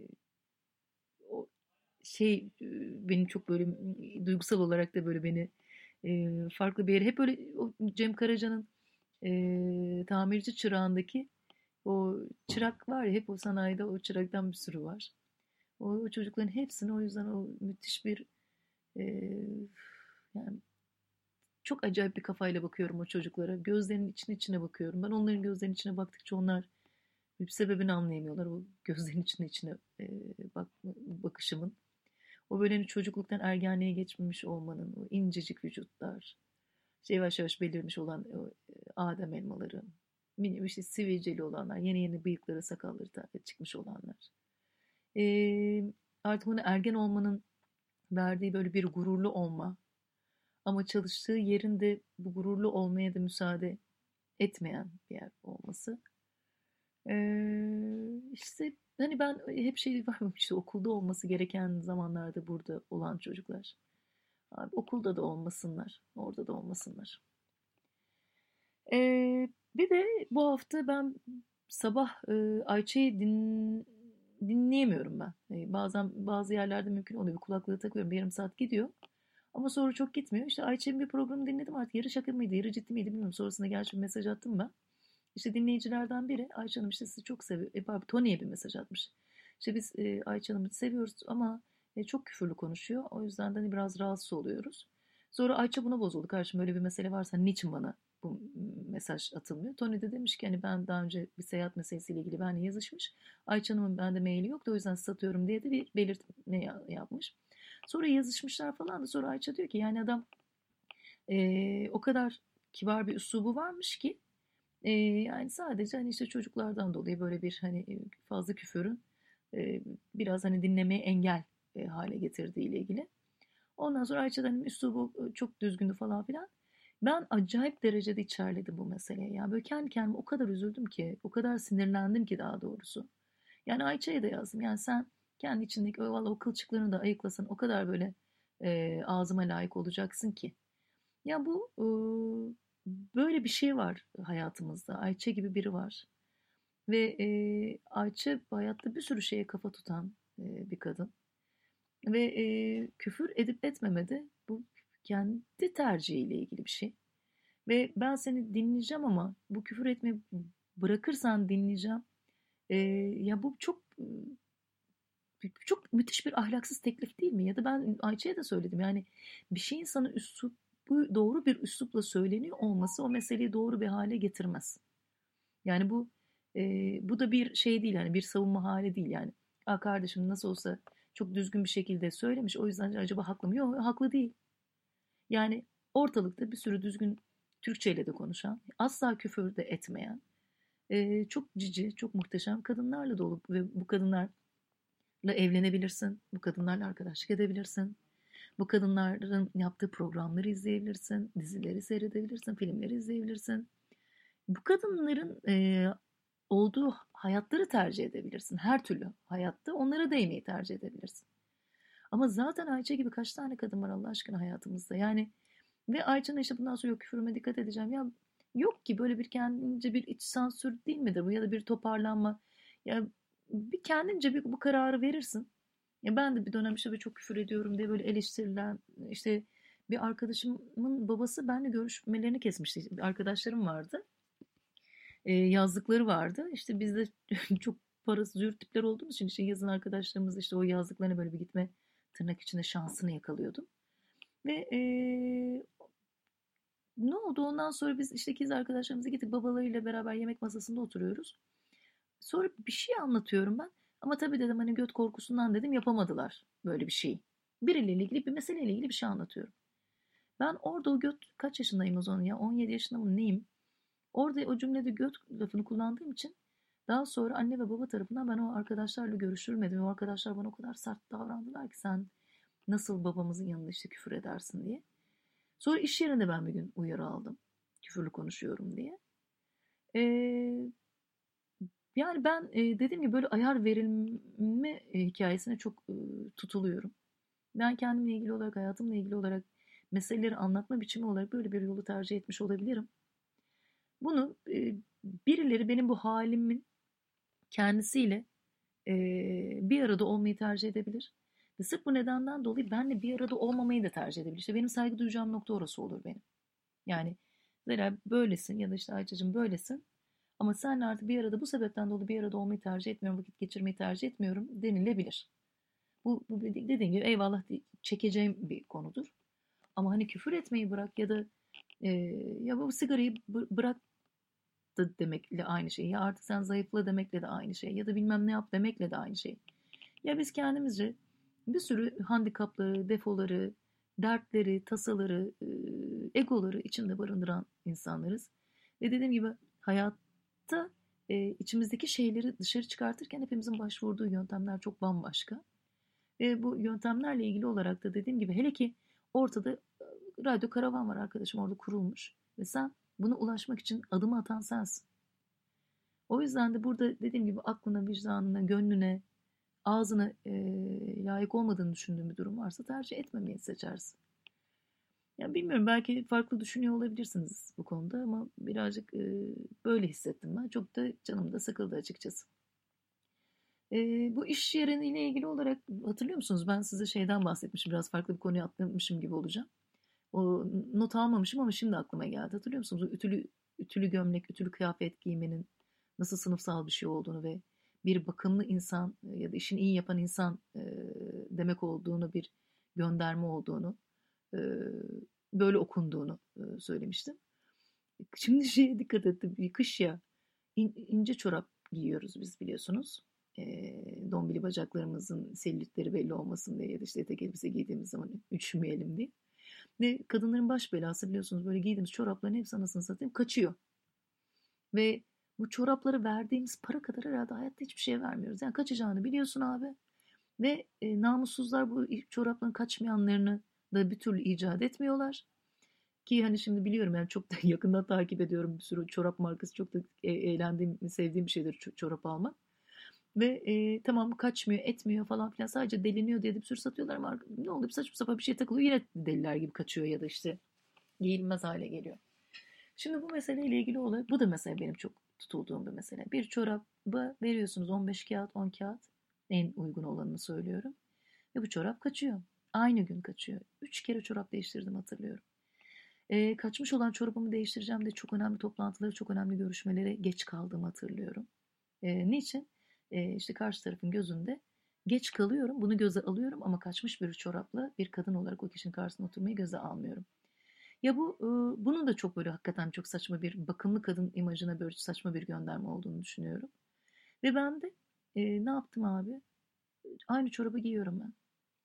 o şey e, benim çok böyle e, duygusal olarak da böyle beni e, farklı bir yere hep böyle o Cem Karaca'nın e, tamirci çırağındaki o çırak var ya hep o sanayide o çıraktan bir sürü var. O, o çocukların hepsine o yüzden o müthiş bir e, yani çok acayip bir kafayla bakıyorum o çocuklara. Gözlerinin içine içine bakıyorum. Ben onların gözlerinin içine baktıkça onlar bir sebebini anlayamıyorlar. O gözlerinin içine içine e, bak, bakışımın. O böyle hani çocukluktan ergenliğe geçmemiş olmanın, o incecik vücutlar, işte yavaş yavaş belirmiş olan o e, Adem elmaları, mini işte sivilceli olanlar, yeni yeni bıyıkları, sakalları çıkmış olanlar. Ee, Artık onu ergen olmanın verdiği böyle bir gururlu olma ama çalıştığı yerin de bu gururlu olmaya da müsaade etmeyen bir yer olması. Ee, işte hani ben hep şey var işte okulda olması gereken zamanlarda burada olan çocuklar. Abi okulda da olmasınlar, orada da olmasınlar. Ee, Bir de bu hafta ben sabah e, Ayça'yı din, dinleyemiyorum ben. E, bazen bazı yerlerde mümkün oluyor. Kulaklığı takıyorum, bir yarım saat gidiyor. Ama sonra çok gitmiyor. İşte Ayça'nın bir programı dinledim artık. Yarı şaka mıydı, yarı ciddi miydi bilmiyorum. Sonrasında gerçi bir mesaj attım ben. İşte dinleyicilerden biri Ayça Hanım işte sizi çok seviyor. E, pardon, Tony'ye bir mesaj atmış. İşte biz e, Ayça Hanım'ı seviyoruz ama e, çok küfürlü konuşuyor. O yüzden de hani biraz rahatsız oluyoruz. Sonra Ayça buna bozuldu. Karşım böyle bir mesele varsa niçin bana bu mesaj atılmıyor? Tony de demiş ki hani ben daha önce bir seyahat meselesiyle ilgili benimle yazışmış. Ayça Hanım'ın bende maili yoktu o yüzden satıyorum diye de bir belirtme yapmış. Sonra yazışmışlar falan da sonra Ayça diyor ki yani adam e, o kadar kibar bir üslubu varmış ki e, yani sadece hani işte çocuklardan dolayı böyle bir hani e, fazla küfürün e, biraz hani dinlemeye engel e, hale getirdiği ile ilgili. Ondan sonra Ayça'dan hani üslubu e, çok düzgündü falan filan. Ben acayip derecede içerledim bu meseleye. Yani böyle kendi kendime o kadar üzüldüm ki, o kadar sinirlendim ki daha doğrusu. Yani Ayça'ya da yazdım. Yani sen kendi içindeki o valla o kılçıklarını da ayıklasan o kadar böyle e, ağzıma layık olacaksın ki. Ya bu e, böyle bir şey var hayatımızda. Ayça gibi biri var. Ve e, Ayça hayatta bir sürü şeye kafa tutan e, bir kadın. Ve e, küfür edip etmemede bu kendi tercihiyle ilgili bir şey. Ve ben seni dinleyeceğim ama bu küfür etmeyi bırakırsan dinleyeceğim. E, Ya bu çok çok müthiş bir ahlaksız teklif değil mi? Ya da ben Ayça'ya da söyledim. Yani bir şeyin sana üslubu doğru bir üslupla söyleniyor olması o meseleyi doğru bir hale getirmez. Yani bu e, bu da bir şey değil yani bir savunma hali değil yani. Aa kardeşim nasıl olsa çok düzgün bir şekilde söylemiş o yüzden acaba haklı mı? Yok haklı değil. Yani ortalıkta bir sürü düzgün Türkçeyle de konuşan, asla küfür de etmeyen, e, çok cici, çok muhteşem kadınlarla dolu ve bu kadınlarla evlenebilirsin, bu kadınlarla arkadaşlık edebilirsin. Bu kadınların yaptığı programları izleyebilirsin, dizileri seyredebilirsin, filmleri izleyebilirsin. Bu kadınların e, olduğu hayatları tercih edebilirsin. Her türlü hayatta onlara değmeyi tercih edebilirsin. Ama zaten Ayça gibi kaç tane kadın var Allah aşkına hayatımızda. Yani ve Ayça'nın işte bundan sonra yok küfürüme dikkat edeceğim. Ya yok ki böyle bir kendince bir iç sansür değil midir bu ya da bir toparlanma. Ya bir kendince bir bu kararı verirsin. Ya ben de bir dönem işte böyle çok küfür ediyorum diye böyle eleştirilen işte bir arkadaşımın babası benimle görüşmelerini kesmişti. Arkadaşlarım vardı. E, yazlıkları vardı. İşte biz de çok parası züğürt tipler olduğumuz için işte yazın arkadaşlarımız işte o yazlıklarına böyle bir gitme tırnak içinde şansını yakalıyordum. Ve e, ne oldu ondan sonra biz işte kız arkadaşlarımıza gittik babalarıyla beraber yemek masasında oturuyoruz. Sonra bir şey anlatıyorum ben. Ama tabii dedim hani göt korkusundan dedim yapamadılar böyle bir şey. Biriyle ilgili bir meseleyle ilgili bir şey anlatıyorum. Ben orada o göt kaç yaşındayım o zaman ya on yedi yaşında mı neyim? Orada o cümlede göt lafını kullandığım için daha sonra anne ve baba tarafından ben o arkadaşlarla görüşülmedim. O arkadaşlar bana o kadar sert davrandılar ki sen nasıl babamızın yanında işte küfür edersin diye. Sonra iş yerinde ben bir gün uyarı aldım. Küfürlü konuşuyorum diye. Ee, Yani ben e, dediğim gibi böyle ayar verilme e, hikayesine çok e, tutuluyorum. Ben kendimle ilgili olarak, hayatımla ilgili olarak meseleleri anlatma biçimi olarak böyle bir yolu tercih etmiş olabilirim. Bunu e, birileri benim bu halimin kendisiyle e, bir arada olmayı tercih edebilir. Ve sırf bu nedenden dolayı benle bir arada olmamayı da tercih edebilir. İşte benim saygı duyacağım nokta orası olur benim. Yani Zera böylesin ya da işte Ayça'cığım böylesin. Ama senle artık bir arada bu sebepten dolayı bir arada olmayı tercih etmiyorum, vakit geçirmeyi tercih etmiyorum denilebilir. Bu, bu dediğim gibi eyvallah çekeceğim bir konudur. Ama hani küfür etmeyi bırak ya da e, ya bu sigarayı bırak da demekle aynı şey. Ya artık sen zayıfla demekle de aynı şey. Ya da bilmem ne yap demekle de aynı şey. Ya biz kendimizce bir sürü handikapları, defoları, dertleri, tasaları, e, egoları içinde barındıran insanlarız. Ve dediğim gibi hayatta e, içimizdeki şeyleri dışarı çıkartırken hepimizin başvurduğu yöntemler çok bambaşka. Ve bu yöntemlerle ilgili olarak da dediğim gibi hele ki ortada e, radyo karavan var arkadaşım orada kurulmuş. Ve sen buna ulaşmak için adımı atan sensin. O yüzden de burada dediğim gibi aklına, vicdanına, gönlüne, ağzına e, layık olmadığını düşündüğün bir durum varsa tercih etmemeyi seçersin. Ya bilmiyorum belki farklı düşünüyor olabilirsiniz bu konuda ama birazcık e, böyle hissettim ben. Çok da canım da sıkıldı açıkçası. E, Bu iş yerine ilgili olarak hatırlıyor musunuz? Ben size şeyden bahsetmişim. Biraz farklı bir konuya atlamışım gibi olacağım. O not almamışım ama şimdi aklıma geldi. Hatırlıyor musunuz? O ütülü ütülü gömlek, ütülü kıyafet giymenin nasıl sınıfsal bir şey olduğunu ve bir bakımlı insan ya da işini iyi yapan insan e, demek olduğunu, bir gönderme olduğunu, e, böyle okunduğunu e, söylemiştim. Şimdi şeye dikkat ettim. Bir kış ya, in- ince çorap giyiyoruz biz biliyorsunuz. E, Dombili bacaklarımızın selülitleri belli olmasın diye ya da işte etek elbise giydiğimiz zaman üşümeyelim diye. Ve kadınların baş belası biliyorsunuz böyle giydiğimiz çorapların hepsi anasını satayım kaçıyor. Ve bu çorapları verdiğimiz para kadar herhalde hayatta hiçbir şey vermiyoruz. Yani kaçacağını biliyorsun abi. Ve e, namussuzlar bu çorapların kaçmayanlarını da bir türlü icat etmiyorlar. Ki hani şimdi biliyorum yani çok da yakından takip ediyorum bir sürü çorap markası. Çok da e- eğlendiğim, sevdiğim bir şeydir çorap almak. Ve e, tamam kaçmıyor, etmiyor falan filan sadece deliniyor diye de bir sürü satıyorlar ama ne oluyor saçma sapan bir şey takılıyor yine deliler gibi kaçıyor ya da işte giyilmez hale geliyor. Şimdi bu meseleyle ilgili olay, bu da mesela benim çok tutulduğum bir mesele. Bir çorabı veriyorsunuz on beş kağıt, on kağıt. En uygun olanını söylüyorum. Ve bu çorap kaçıyor. Aynı gün kaçıyor. Üç kere çorap değiştirdim hatırlıyorum. Ee, kaçmış olan çorabımı değiştireceğim de çok önemli toplantıları, çok önemli görüşmelere geç kaldığımı hatırlıyorum. Ee, niçin? Ee, işte karşı tarafın gözünde geç kalıyorum, bunu göze alıyorum ama kaçmış bir çorapla bir kadın olarak o kişinin karşısına oturmayı göze almıyorum. Ya bu e, bunun da çok böyle hakikaten çok saçma bir bakımlı kadın imajına böyle saçma bir gönderme olduğunu düşünüyorum. Ve ben de e, ne yaptım abi? Aynı çorabı giyiyorum ben.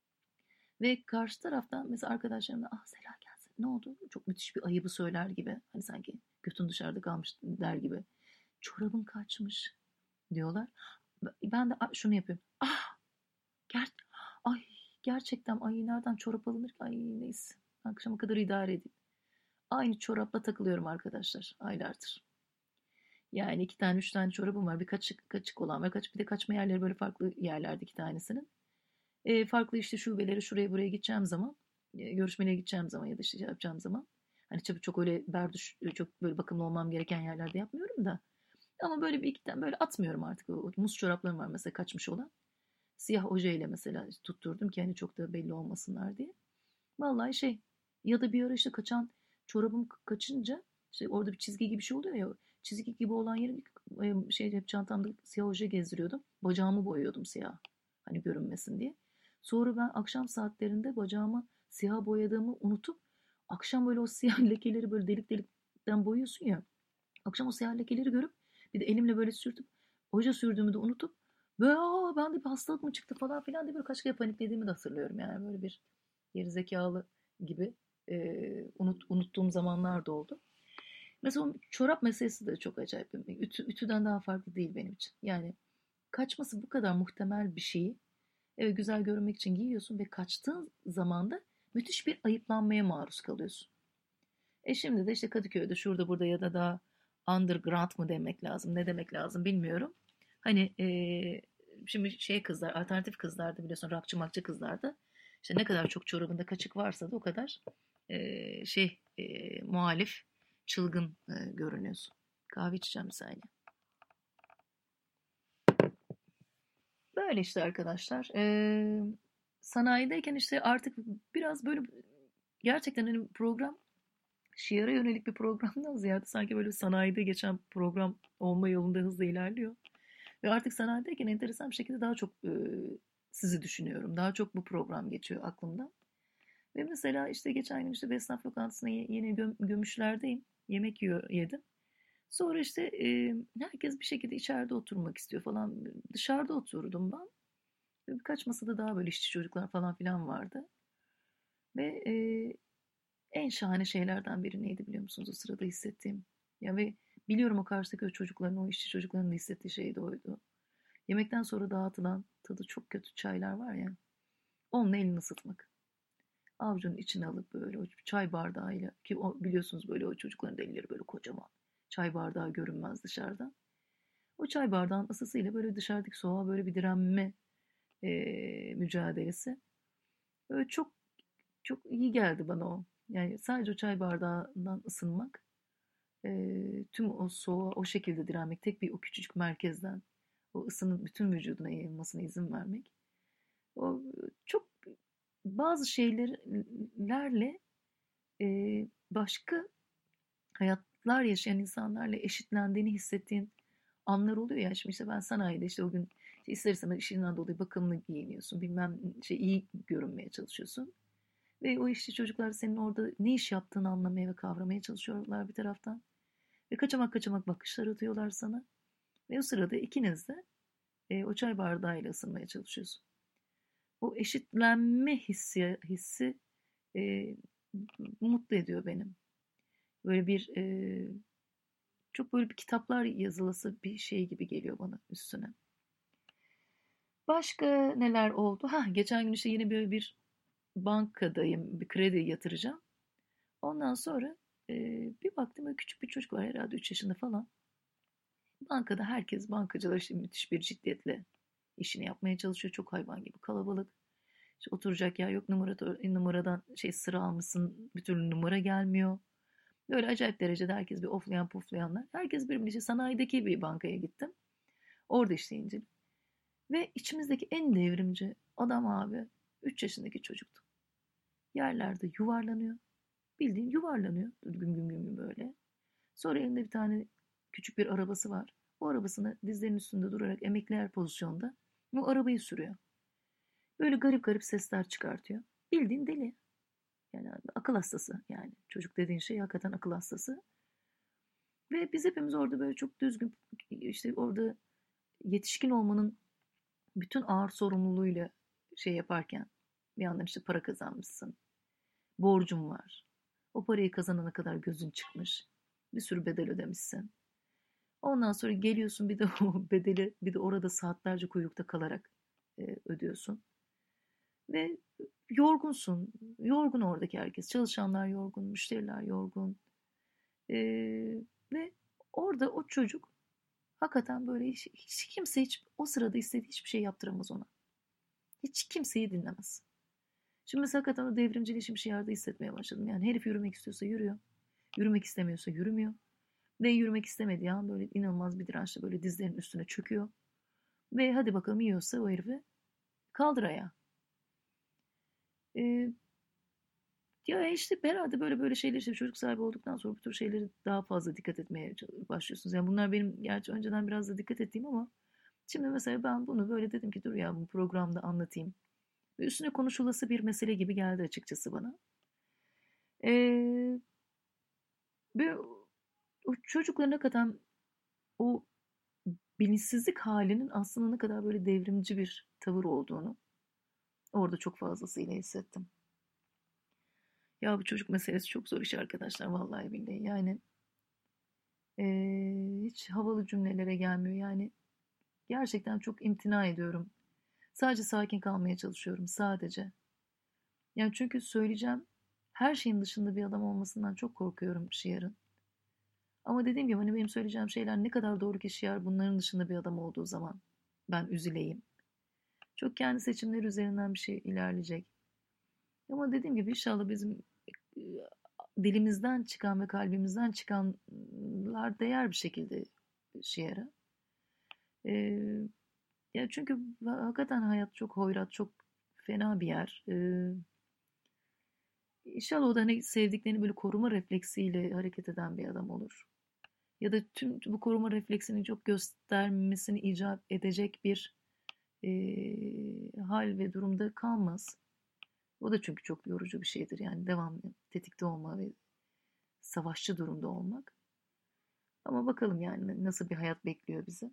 Ve karşı taraftan mesela arkadaşlarım da ah Sela gelsin ne oldu? Çok müthiş bir ayıbı söyler gibi. Hani sanki götün dışarıda kalmış der gibi. Çorabın kaçmış diyorlar. Ben de şunu yapıyorum. Ah gel. Ay Gerçekten ay nereden çorap alınır? Ay neyse. Akşama kadar idare edeyim. Aynı çorapla takılıyorum arkadaşlar aylardır. Yani iki tane üç tane çorabım var. Bir kaçık kaçık olan ve kaç bir de kaçma yerleri böyle farklı yerlerde iki tanesinin. E, farklı işte şubeleri şuraya buraya gideceğim zaman, e, görüşmelere gideceğim zaman ya da işte şey yapacağım zaman. Hani tabii çok öyle berduş, çok böyle bakımlı olmam gereken yerlerde yapmıyorum da. Ama böyle bir iki tane böyle atmıyorum artık. O muz çoraplarım var mesela kaçmış olan. Siyah ojeyle mesela tutturdum ki hani çok da belli olmasınlar diye. Vallahi şey ya da bir ara işte kaçan çorabım kaçınca işte orada bir çizgi gibi bir şey oluyor ya. Çizgi gibi olan yeri e, şey hep çantamda siyah oje gezdiriyordum. Bacağımı boyuyordum siyah. Hani görünmesin diye. Sonra ben akşam saatlerinde bacağımı siyah boyadığımı unutup akşam böyle o siyah lekeleri böyle delik delikten boyuyorsun ya. Akşam o siyah lekeleri görüp bir de elimle böyle sürtüp oje sürdüğümü de unutup böyle aa bende bir hastalık mı çıktı falan filan diye böyle kaç kere paniklediğimi de hatırlıyorum yani böyle bir gerizekalı gibi e, unut, unuttuğum zamanlar da oldu. Mesela o çorap meselesi de çok acayip. Ütü, ütüden daha farklı değil benim için. Yani kaçması bu kadar muhtemel bir şeyi evet, güzel görünmek için giyiyorsun ve kaçtığın zaman da müthiş bir ayıplanmaya maruz kalıyorsun. E şimdi de işte Kadıköy'de şurada burada ya da daha underground mı demek lazım ne demek lazım bilmiyorum. Hani e, şimdi şey kızlar alternatif kızlarda biliyorsun rockçı makçı kızlarda işte ne kadar çok çorabında kaçık varsa da o kadar e, şey e, muhalif çılgın e, görünüyorsun. Kahve içeceğim bir saniye. Böyle işte arkadaşlar. E, sanayideyken işte artık biraz böyle gerçekten hani program şiara yönelik bir programdan ziyade sanki böyle sanayide geçen program olma yolunda hızla ilerliyor. Ve artık sanayideyken enteresan bir şekilde daha çok e, sizi düşünüyorum. Daha çok bu program geçiyor aklımda. Ve mesela işte geçen gün işte bir esnaf lokantasına yine göm, gömüşlerdeyim. Yemek yiyor, yedim. Sonra işte e, herkes bir şekilde içeride oturmak istiyor falan. Dışarıda oturdum ben. Ve birkaç masada daha böyle işçi çocuklar falan filan vardı. Ve e, en şahane şeylerden biri neydi biliyor musunuz o sırada hissettiğim? Ya ve biliyorum o karşıdaki o çocukların, o işçi çocukların da hissettiği şey de oydu. Yemekten sonra dağıtılan tadı çok kötü çaylar var ya. Onunla elini ısıtmak. Avucunun içine alıp böyle o çay bardağıyla ki o, biliyorsunuz böyle o çocukların da elleri böyle kocaman. Çay bardağı görünmez dışarıdan. O çay bardağın ısısıyla böyle dışarıdaki soğuğa böyle bir direnme e, mücadelesi. Böyle çok çok iyi geldi bana o. Yani sadece o çay bardağından ısınmak, e, tüm o soğuğa o şekilde direnmek, tek bir o küçücük merkezden o ısının bütün vücuduna yayılmasına izin vermek. O çok bazı şeylerle e, başka hayatlar yaşayan insanlarla eşitlendiğini hissettiğin anlar oluyor ya. Şimdi işte ben sanayide işte o gün işte ister istemez işinden dolayı bakımlı giyiniyorsun. Bilmem şey iyi görünmeye çalışıyorsun. Ve o işçi çocuklar senin orada ne iş yaptığını anlamaya ve kavramaya çalışıyorlar bir taraftan. Ve kaçamak kaçamak bakışlar atıyorlar sana. Ve o sırada ikiniz de e, o çay bardağıyla ısınmaya çalışıyorsun. O eşitlenme hissi, hissi e, mutlu ediyor benim. Böyle bir e, çok böyle bir kitaplar yazılısı bir şey gibi geliyor bana üstüne. Başka neler oldu? Ha geçen gün işte yine böyle bir bankadayım. Bir kredi yatıracağım. Ondan sonra e, bir baktım böyle küçük bir çocuk var herhalde üç yaşında falan. Bankada herkes bankacılar işte müthiş bir ciddiyetle işini yapmaya çalışıyor. Çok hayvan gibi kalabalık. İşte oturacak yer yok. Numara, numaradan şey sıra almışsın. Bir türlü numara gelmiyor. Böyle acayip derecede herkes bir oflayan puflayanlar. Herkes birbirine işte sanayideki bir bankaya gittim. Orada işte inceledim. Ve içimizdeki en devrimci adam abi üç yaşındaki çocuktu. Yerlerde yuvarlanıyor. Bildiğin yuvarlanıyor. Güm güm güm böyle. Sonra elinde bir tane küçük bir arabası var. O arabasını dizlerinin üstünde durarak emekliler pozisyonda o arabayı sürüyor. Böyle garip garip sesler çıkartıyor. Bildiğin deli. Yani akıl hastası yani. Çocuk dediğin şey hakikaten akıl hastası. Ve biz hepimiz orada böyle çok düzgün işte orada yetişkin olmanın bütün ağır sorumluluğuyla şey yaparken bir yandan işte para kazanmışsın. Borcun var. O parayı kazanana kadar gözün çıkmış. Bir sürü bedel ödemişsin. Ondan sonra geliyorsun bir de o bedeli bir de orada saatlerce kuyrukta kalarak e, ödüyorsun. Ve yorgunsun. Yorgun oradaki herkes. Çalışanlar yorgun, müşteriler yorgun. Ee, Ve orada o çocuk hakikaten böyle hiç, hiç kimse hiç o sırada istediği hiçbir şey yaptıramaz ona. Hiç kimseyi dinlemez. Şimdi mesela hakikaten o devrimcileşim bir yerde hissetmeye başladım. Yani herif yürümek istiyorsa yürüyor. Yürümek istemiyorsa yürümüyor. Ve yürümek istemediği an böyle inanılmaz bir dirençle böyle dizlerinin üstüne çöküyor. Ve hadi bakalım yiyorsa o herifi kaldır ayağa. Ee, Ya işte herhalde böyle böyle şeyler işte çocuk sahibi olduktan sonra bu tür şeyleri daha fazla dikkat etmeye başlıyorsunuz. Yani bunlar benim gerçi önceden biraz da dikkat ettiğim ama şimdi mesela ben bunu böyle dedim ki dur ya bu programda anlatayım. Ve üstüne konuşulası bir mesele gibi geldi açıkçası bana. Ee, Ve o çocukların hakikaten o bilinçsizlik halinin aslında ne kadar böyle devrimci bir tavır olduğunu orada çok fazlasıyla hissettim. Ya bu çocuk meselesi çok zor iş arkadaşlar vallahi billahi. Yani eee, hiç havalı cümlelere gelmiyor. Yani gerçekten çok imtina ediyorum. Sadece sakin kalmaya çalışıyorum sadece. Yani çünkü söyleyeceğim her şeyin dışında bir adam olmasından çok korkuyorum Şiar'ın. Ama dediğim gibi hani benim söyleyeceğim şeyler ne kadar doğru ki Şiar bunların dışında bir adam olduğu zaman ben üzüleyim. Çok kendi seçimleri üzerinden bir şey ilerleyecek. Ama dediğim gibi inşallah bizim e, dilimizden çıkan ve kalbimizden çıkanlar değer bir şekilde Şiar'a. Ee, Ya çünkü hakikaten hayat çok hoyrat, çok fena bir yer. Ee, İnşallah o da hani sevdiklerini böyle koruma refleksiyle hareket eden bir adam olur. Ya da tüm bu koruma refleksini çok göstermesini icap edecek bir e, hal ve durumda kalmaz. O da çünkü çok yorucu bir şeydir. Yani devamlı tetikte olma ve savaşçı durumda olmak. Ama bakalım yani nasıl bir hayat bekliyor bizi.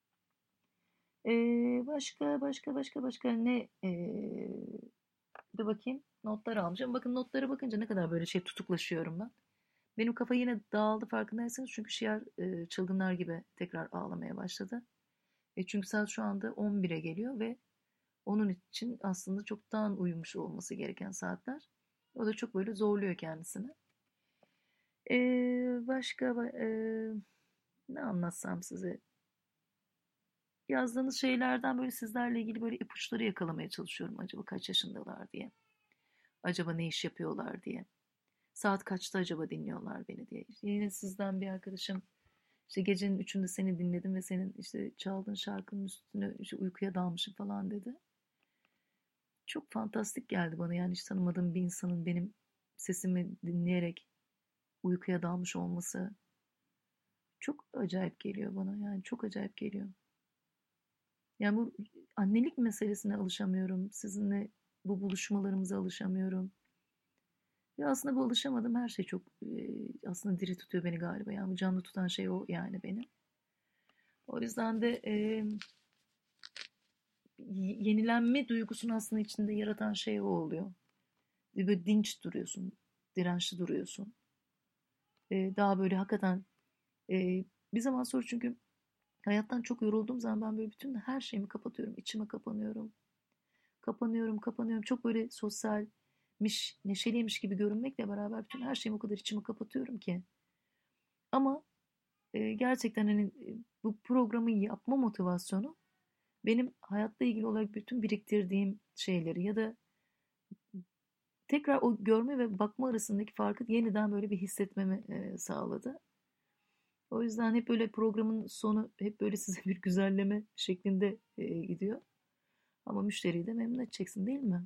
Ee, başka başka başka başka ne ee, bir bakayım notlar almışım. Bakın notlara bakınca ne kadar böyle şey tutuklaşıyorum ben. Benim kafa yine dağıldı farkındaysanız çünkü Şiar e, çılgınlar gibi tekrar ağlamaya başladı. E çünkü saat şu anda on bire geliyor ve onun için aslında çoktan uyumuş olması gereken saatler. O da çok böyle zorluyor kendisini. E, Başka e, ne anlatsam size? Yazdığınız şeylerden böyle sizlerle ilgili böyle ipuçları yakalamaya çalışıyorum. Acaba kaç yaşındalar diye. Acaba ne iş yapıyorlar diye. Saat kaçta acaba dinliyorlar beni diye. İşte yine sizden bir arkadaşım işte gecenin üçünde seni dinledim ve senin işte çaldığın şarkının üstüne işte uykuya dalmışım falan dedi. Çok fantastik geldi bana yani hiç tanımadığım bir insanın benim sesimi dinleyerek uykuya dalmış olması çok acayip geliyor bana yani çok acayip geliyor. Yani bu annelik meselesine alışamıyorum. Sizinle bu buluşmalarımıza alışamıyorum. Ve aslında bu alışamadığım her şey çok e, aslında diri tutuyor beni galiba. Yani canlı tutan şey o yani beni. O yüzden de e, yenilenme duygusunu aslında içinde yaratan şey o oluyor. Böyle dinç duruyorsun, dirençli duruyorsun. E, daha böyle hakikaten e, bir zaman sonra çünkü hayattan çok yorulduğum zaman ben böyle bütün her şeyimi kapatıyorum. İçime kapanıyorum. Kapanıyorum, kapanıyorum. Çok böyle sosyalmiş, neşeliymiş gibi görünmekle beraber bütün her şeyimi o kadar içime kapatıyorum ki. Ama e, gerçekten hani e, bu programı yapma motivasyonu benim hayatla ilgili olarak bütün biriktirdiğim şeyleri ya da tekrar o görme ve bakma arasındaki farkı yeniden böyle bir hissetmemi e, sağladı. O yüzden hep böyle programın sonu hep böyle size bir güzelleme şeklinde e, gidiyor. Ama müşteriyi de memnun edeceksin değil mi?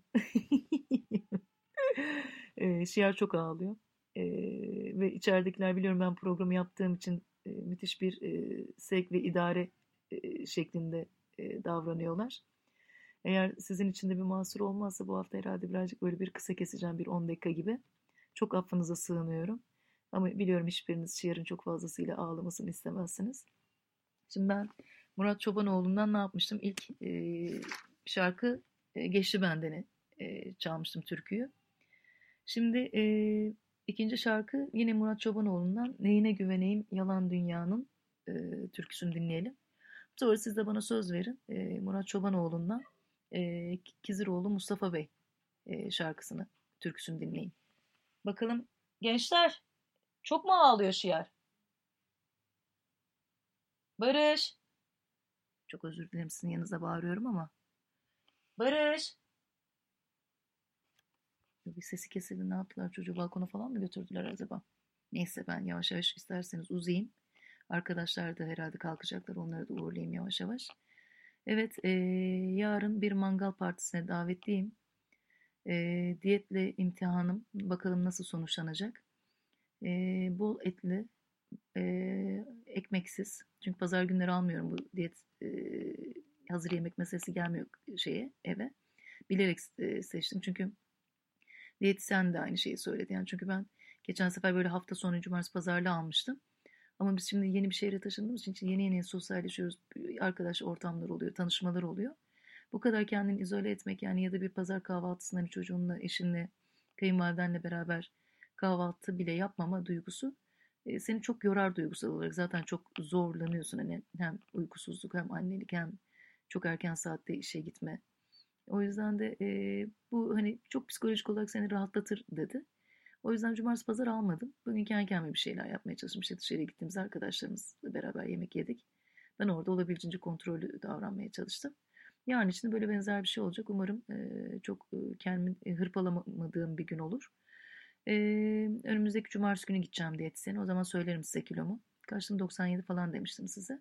E, Şiar çok ağlıyor. E, Ve içeridekiler biliyorum ben programı yaptığım için e, müthiş bir e, sevk ve idare e, şeklinde e, davranıyorlar. Eğer sizin için de bir mahsur olmazsa bu hafta herhalde birazcık böyle bir kısa keseceğim bir on dakika gibi. Çok affınıza sığınıyorum. Ama biliyorum hiçbiriniz Şiar'ın çok fazlasıyla ağlamasını istemezsiniz. Şimdi ben Murat Çobanoğlu'ndan ne yapmıştım? İlk e, şarkı e, Geçti Benden'i e, çalmıştım türküyü. Şimdi e, ikinci şarkı yine Murat Çobanoğlu'ndan Neyine Güveneyim Yalan Dünya'nın e, türküsünü dinleyelim. Sonra siz de bana söz verin. E, Murat Çobanoğlu'ndan e, Kiziroğlu Mustafa Bey e, şarkısını, türküsünü dinleyin. Bakalım gençler, çok mu ağlıyor Şiar? Barış. Çok özür dilerim, sizin yanınıza bağırıyorum ama. Barış. Bir sesi kesildi, ne yaptılar, çocuğu balkona falan mı götürdüler acaba? Neyse, ben yavaş yavaş isterseniz uzayayım. Arkadaşlar da herhalde kalkacaklar, onları da uğurlayayım yavaş yavaş. Evet, e, yarın bir mangal partisine davetliyim. E, diyetle imtihanım, bakalım nasıl sonuçlanacak. E, bol etli, e, ekmeksiz. Çünkü pazar günleri almıyorum, bu diyet e, hazır yemek meselesi gelmiyor şeye, eve. Bilerek e, seçtim çünkü diyetisyen de aynı şeyi söyledi. Yani çünkü ben geçen sefer böyle hafta sonu cumartesi pazarlı almıştım. Ama biz şimdi yeni bir şehre taşındığımız için yeni yeni sosyalleşiyoruz. Arkadaş ortamları oluyor, tanışmalar oluyor. Bu kadar kendini izole etmek, yani ya da bir pazar kahvaltısında hani çocuğunla, eşinle, kayınvalidenle beraber kahvaltı bile yapmama duygusu e, seni çok yorar duygusal olarak. Zaten çok zorlanıyorsun, hani hem uykusuzluk, hem annelik, hem çok erken saatte işe gitme. O yüzden de e, bu hani çok psikolojik olarak seni rahatlatır dedi. O yüzden cumartesi pazar almadım. Bugün kendi kendime bir şeyler yapmaya çalıştım. İşte dışarıya gittiğimiz arkadaşlarımızla beraber yemek yedik. Ben orada olabildiğince kontrollü davranmaya çalıştım. Yarın için de böyle benzer bir şey olacak. Umarım e, çok e, kendimi e, hırpalamadığım bir gün olur. E, önümüzdeki cumartesi günü gideceğim diyetisyene. O zaman söylerim size kilomu. Kaçtım, doksan yedi falan demiştim size.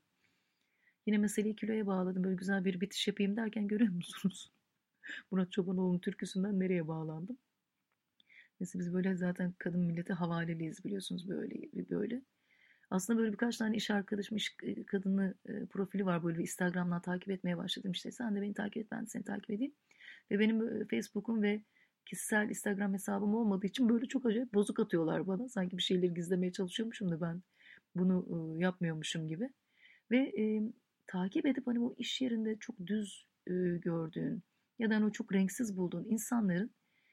Yine meseleyi kiloya bağladım. Böyle güzel bir bitiş yapayım derken görüyor musunuz? Murat Çobanoğlu'nun türküsünden nereye bağlandım? Neyse, biz böyle zaten kadın millete havaleliyiz, biliyorsunuz, böyle böyle. Aslında böyle birkaç tane iş arkadaşım, iş kadını e, profili var, böyle Instagram'dan takip etmeye başladım işte. Sen de beni takip et, ben de seni takip edeyim. Ve benim Facebook'um ve kişisel Instagram hesabım olmadığı için böyle çok acayip bozuk atıyorlar bana. Sanki bir şeyleri gizlemeye çalışıyormuşum da ben bunu e, yapmıyormuşum gibi. Ve e, takip edip hani o iş yerinde çok düz e, gördüğün ya da hani o çok renksiz bulduğun insanların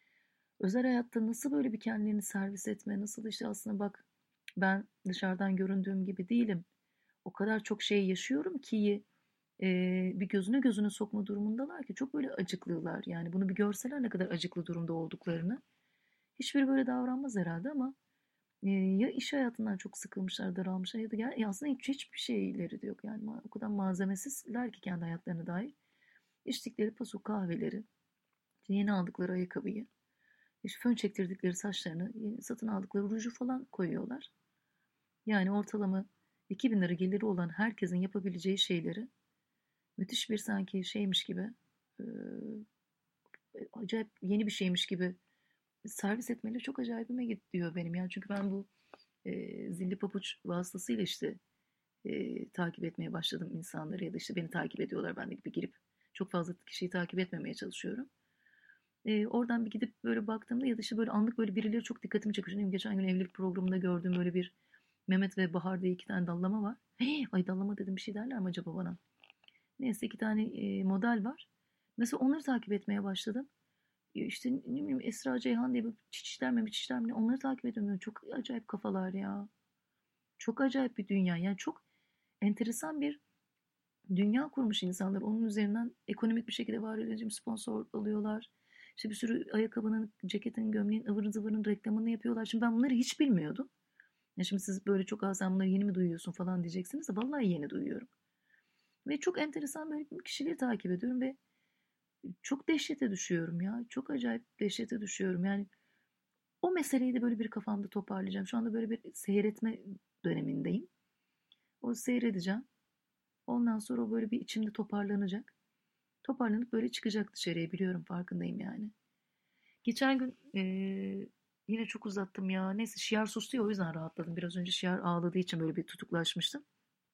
özel hayatta nasıl böyle bir kendilerini servis etme, nasıl işte aslında bak, ben dışarıdan göründüğüm gibi değilim. O kadar çok şey yaşıyorum ki e, bir gözüne gözüne sokma durumundalar ki çok böyle acıklılar. Yani bunu bir görseler ne kadar acıklı durumda olduklarını. Hiçbiri böyle davranmaz herhalde ama e, ya iş hayatından çok sıkılmışlar, daralmışlar ya da gel, aslında hiç hiçbir şeyleri de yok. Yani o kadar malzemesizler ki kendi hayatlarına dair. İçtikleri paso kahveleri, yeni aldıkları ayakkabıyı, İşte fön çektirdikleri saçlarını, satın aldıkları ruju falan koyuyorlar. Yani ortalama iki bin lira geliri olan herkesin yapabileceği şeyleri müthiş bir sanki şeymiş gibi, e, acayip yeni bir şeymiş gibi servis etmeleri çok acayipime gidiyor benim. Yani çünkü ben bu e, zilli papuç vasıtasıyla işte e, takip etmeye başladım insanları, ya da işte beni takip ediyorlar. Ben de gibi girip çok fazla kişiyi takip etmemeye çalışıyorum. E, oradan bir gidip böyle baktığımda ya da işte böyle anlık böyle birileri çok dikkatimi çekiyor. Şimdi geçen gün evlilik programında gördüğüm böyle bir Mehmet ve Bahar diye iki tane dallama var. Hey, ay dallama dedim, bir şey derler mi acaba bana? Neyse, iki tane e, model var. Mesela onları takip etmeye başladım. E, İşte ne bileyim, Esra Ceyhan diye bir çiçişler mi çiçişler mi, onları takip ediyorum. Çok acayip kafalar ya. Çok acayip bir dünya. Yani çok enteresan bir dünya kurmuş insanlar. Onun üzerinden ekonomik bir şekilde var edici sponsor alıyorlar. İşte bir sürü ayakkabının, ceketin, gömleğin, ıvırın zıvırın reklamını yapıyorlar. Şimdi ben bunları hiç bilmiyordum. Ya şimdi siz böyle çok, "Aa, sen bunları yeni mi duyuyorsun" falan diyeceksiniz de vallahi yeni duyuyorum. Ve çok enteresan böyle kişileri takip ediyorum ve çok dehşete düşüyorum ya. Çok acayip dehşete düşüyorum. Yani o meseleyi de böyle bir kafamda toparlayacağım. Şu anda böyle bir seyretme dönemindeyim. O seyredeceğim. Ondan sonra o böyle bir içimde toparlanacak. Toparlanıp böyle çıkacak dışarıya, biliyorum, farkındayım yani. Geçen gün eee, yine çok uzattım ya. Neyse, Şiar sustu ya, o yüzden rahatladım. Biraz önce Şiar ağladığı için böyle bir tutuklaşmıştım.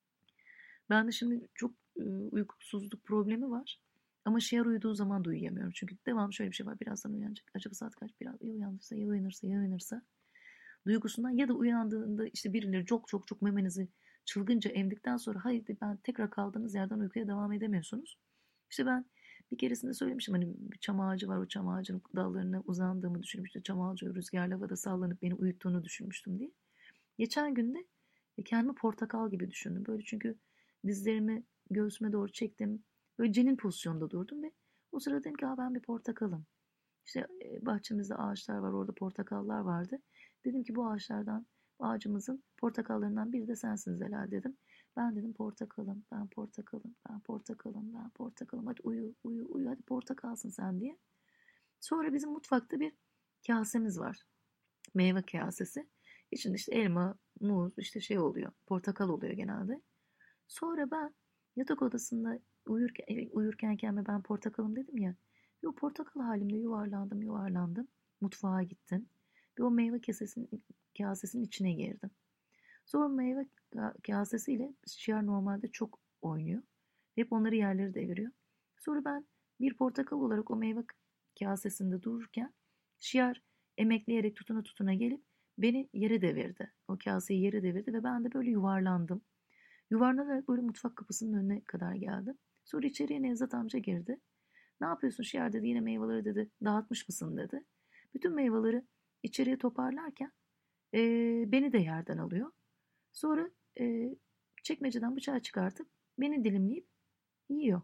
Ben de şimdi çok e, uykusuzluk problemi var. Ama Şiar uyuduğu zaman da uyuyamıyorum. Çünkü devam şöyle bir şey var. Birazdan uyanacak. Acaba saat kaç? Biraz ya uyanırsa, ya uyanırsa, ya uyanırsa. Duygusundan, ya da uyandığında işte birileri çok çok çok memenizi çılgınca emdikten sonra haydi ben tekrar kaldığınız yerden uykuya devam edemiyorsunuz. İşte ben bir keresinde söylemiştim, hani bir çam ağacı var, o çam ağacının dallarına uzandığımı düşünmüştüm. Çam ağacı rüzgarlı havada sallanıp beni uyuttuğunu düşünmüştüm diye. Geçen günde kendimi portakal gibi düşündüm. Böyle, çünkü dizlerimi göğsüme doğru çektim. Böyle cenin pozisyonda durdum ve o sırada dedim ki, "Aa, ben bir portakalım." İşte e, bahçemizde ağaçlar var, orada portakallar vardı. Dedim ki bu ağaçlardan, ağacımızın portakallarından biri de sensin Zelal dedim. Ben dedim portakalım, ben portakalım, ben portakalım, ben portakalım. Hadi uyu, uyu, uyu, hadi portakalsın sen diye. Sonra bizim mutfakta bir kasemiz var. Meyve kasesi. İçinde işte elma, muz, işte şey oluyor, portakal oluyor genelde. Sonra ben yatak odasında uyurken, uyurkenken ve ben portakalım dedim ya. Ve o portakal halimde yuvarlandım, yuvarlandım. Mutfağa gittim. Ve o meyve kasesinin, kasesinin içine girdim. Sonra meyve kasesiyle Şiar normalde çok oynuyor. Hep onları yerleri deviriyor. Sonra ben bir portakal olarak o meyve kasesinde dururken Şiar emekleyerek tutuna tutuna gelip beni yere devirdi. O kaseyi yere devirdi ve ben de böyle yuvarlandım. Yuvarlanarak böyle mutfak kapısının önüne kadar geldim. Sonra içeriye Nevzat amca girdi. Ne yapıyorsun Şiar dedi, yine meyveleri dedi dağıtmış mısın dedi. Bütün meyveleri içeriye toparlarken e, beni de yerden alıyor. Sonra e, çekmeceden bıçağı çıkartıp beni dilimleyip yiyor.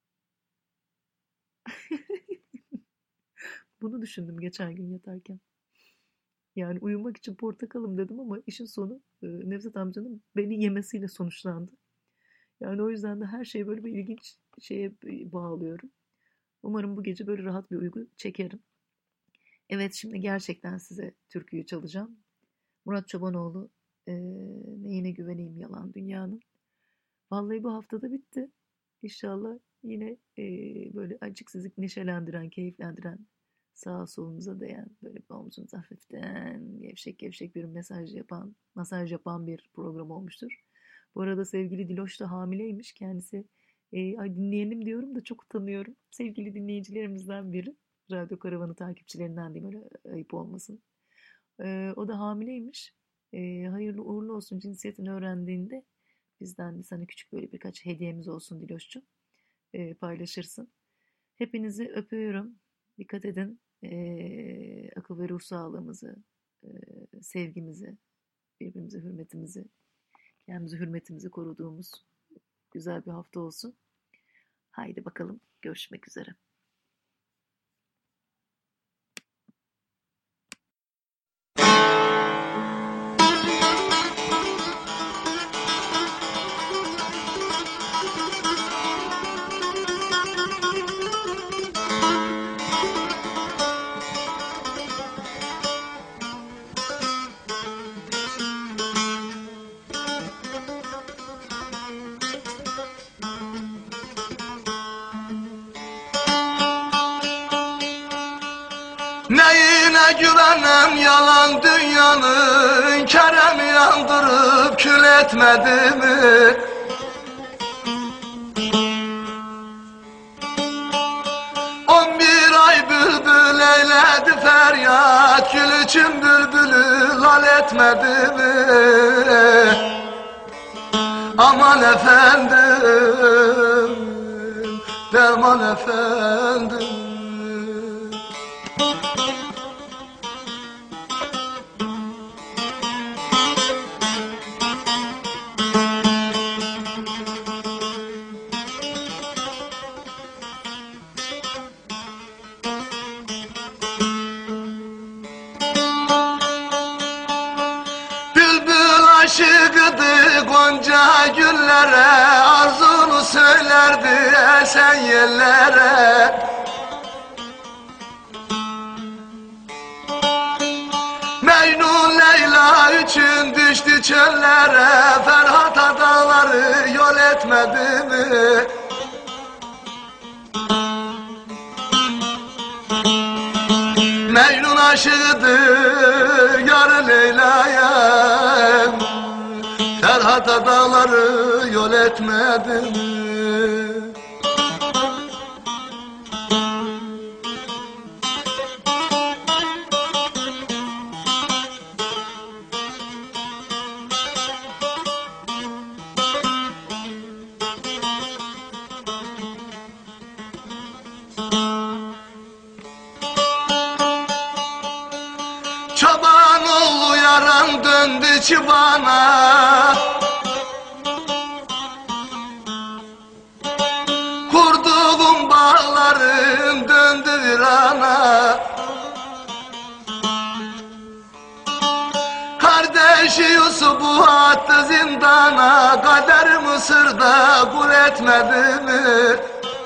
Bunu düşündüm geçen gün yatarken. Yani uyumak için portakalım dedim ama işin sonu e, Nevzat amcanın beni yemesiyle sonuçlandı. Yani o yüzden de her şeyi böyle bir ilginç şeye bağlıyorum. Umarım bu gece böyle rahat bir uyku çekerim. Evet, şimdi gerçekten size türküyü çalacağım. Murat Çobanoğlu, e, neyine güveneyim yalan dünyanın. Vallahi bu haftada bitti. İnşallah yine e, böyle acık sizi neşelendiren, keyiflendiren, sağa solunuza değen, böyle bir omzunuza hafiften gevşek gevşek bir mesaj yapan, masaj yapan bir program olmuştur. Bu arada sevgili Diloş da hamileymiş. Kendisi e, ay dinleyelim diyorum da çok utanıyorum. Sevgili dinleyicilerimizden biri. Radyo Karavanı takipçilerinden değil, öyle ayıp olmasın. E, o da hamileymiş. E, hayırlı uğurlu olsun, cinsiyetini öğrendiğinde bizden de sana küçük böyle birkaç hediyemiz olsun Diloş'cum. E, paylaşırsın. Hepinizi öpüyorum. Dikkat edin. E, akıl ve ruh sağlığımızı, e, sevgimizi, birbirimize hürmetimizi, kendimize hürmetimizi koruduğumuz güzel bir hafta olsun. Haydi bakalım, görüşmek üzere. Neyine güvenem yalan dünyanın, Kerem yandırıp kül etmedi mi? On bir ay bülbül eyledi feryat, Gül için bülbülü lal etmedi mi? Aman efendim, derman efendim. Aşıkıdı gonca güllere, arzunu söylerdi esen yerlere. Mecnun Leyla için düştü çöllere, Ferhat dağları yol etmedi mi? Mecnun aşıkıdı yar Leyla'ya, Ferhat dağları yol etmedi mi? Çoban oğlu yaran döndü çibana, kurduğum bağlarım döndü virana. Yusuf'u attı zindana, kader Mısır'da kul etmedi mi?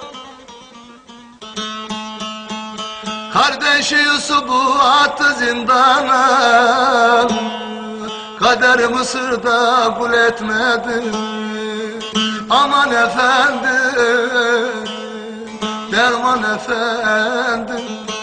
Kardeşi Yusuf'u attı zindana, kader Mısır'da kul etmedi mi? Aman efendim, derman efendim,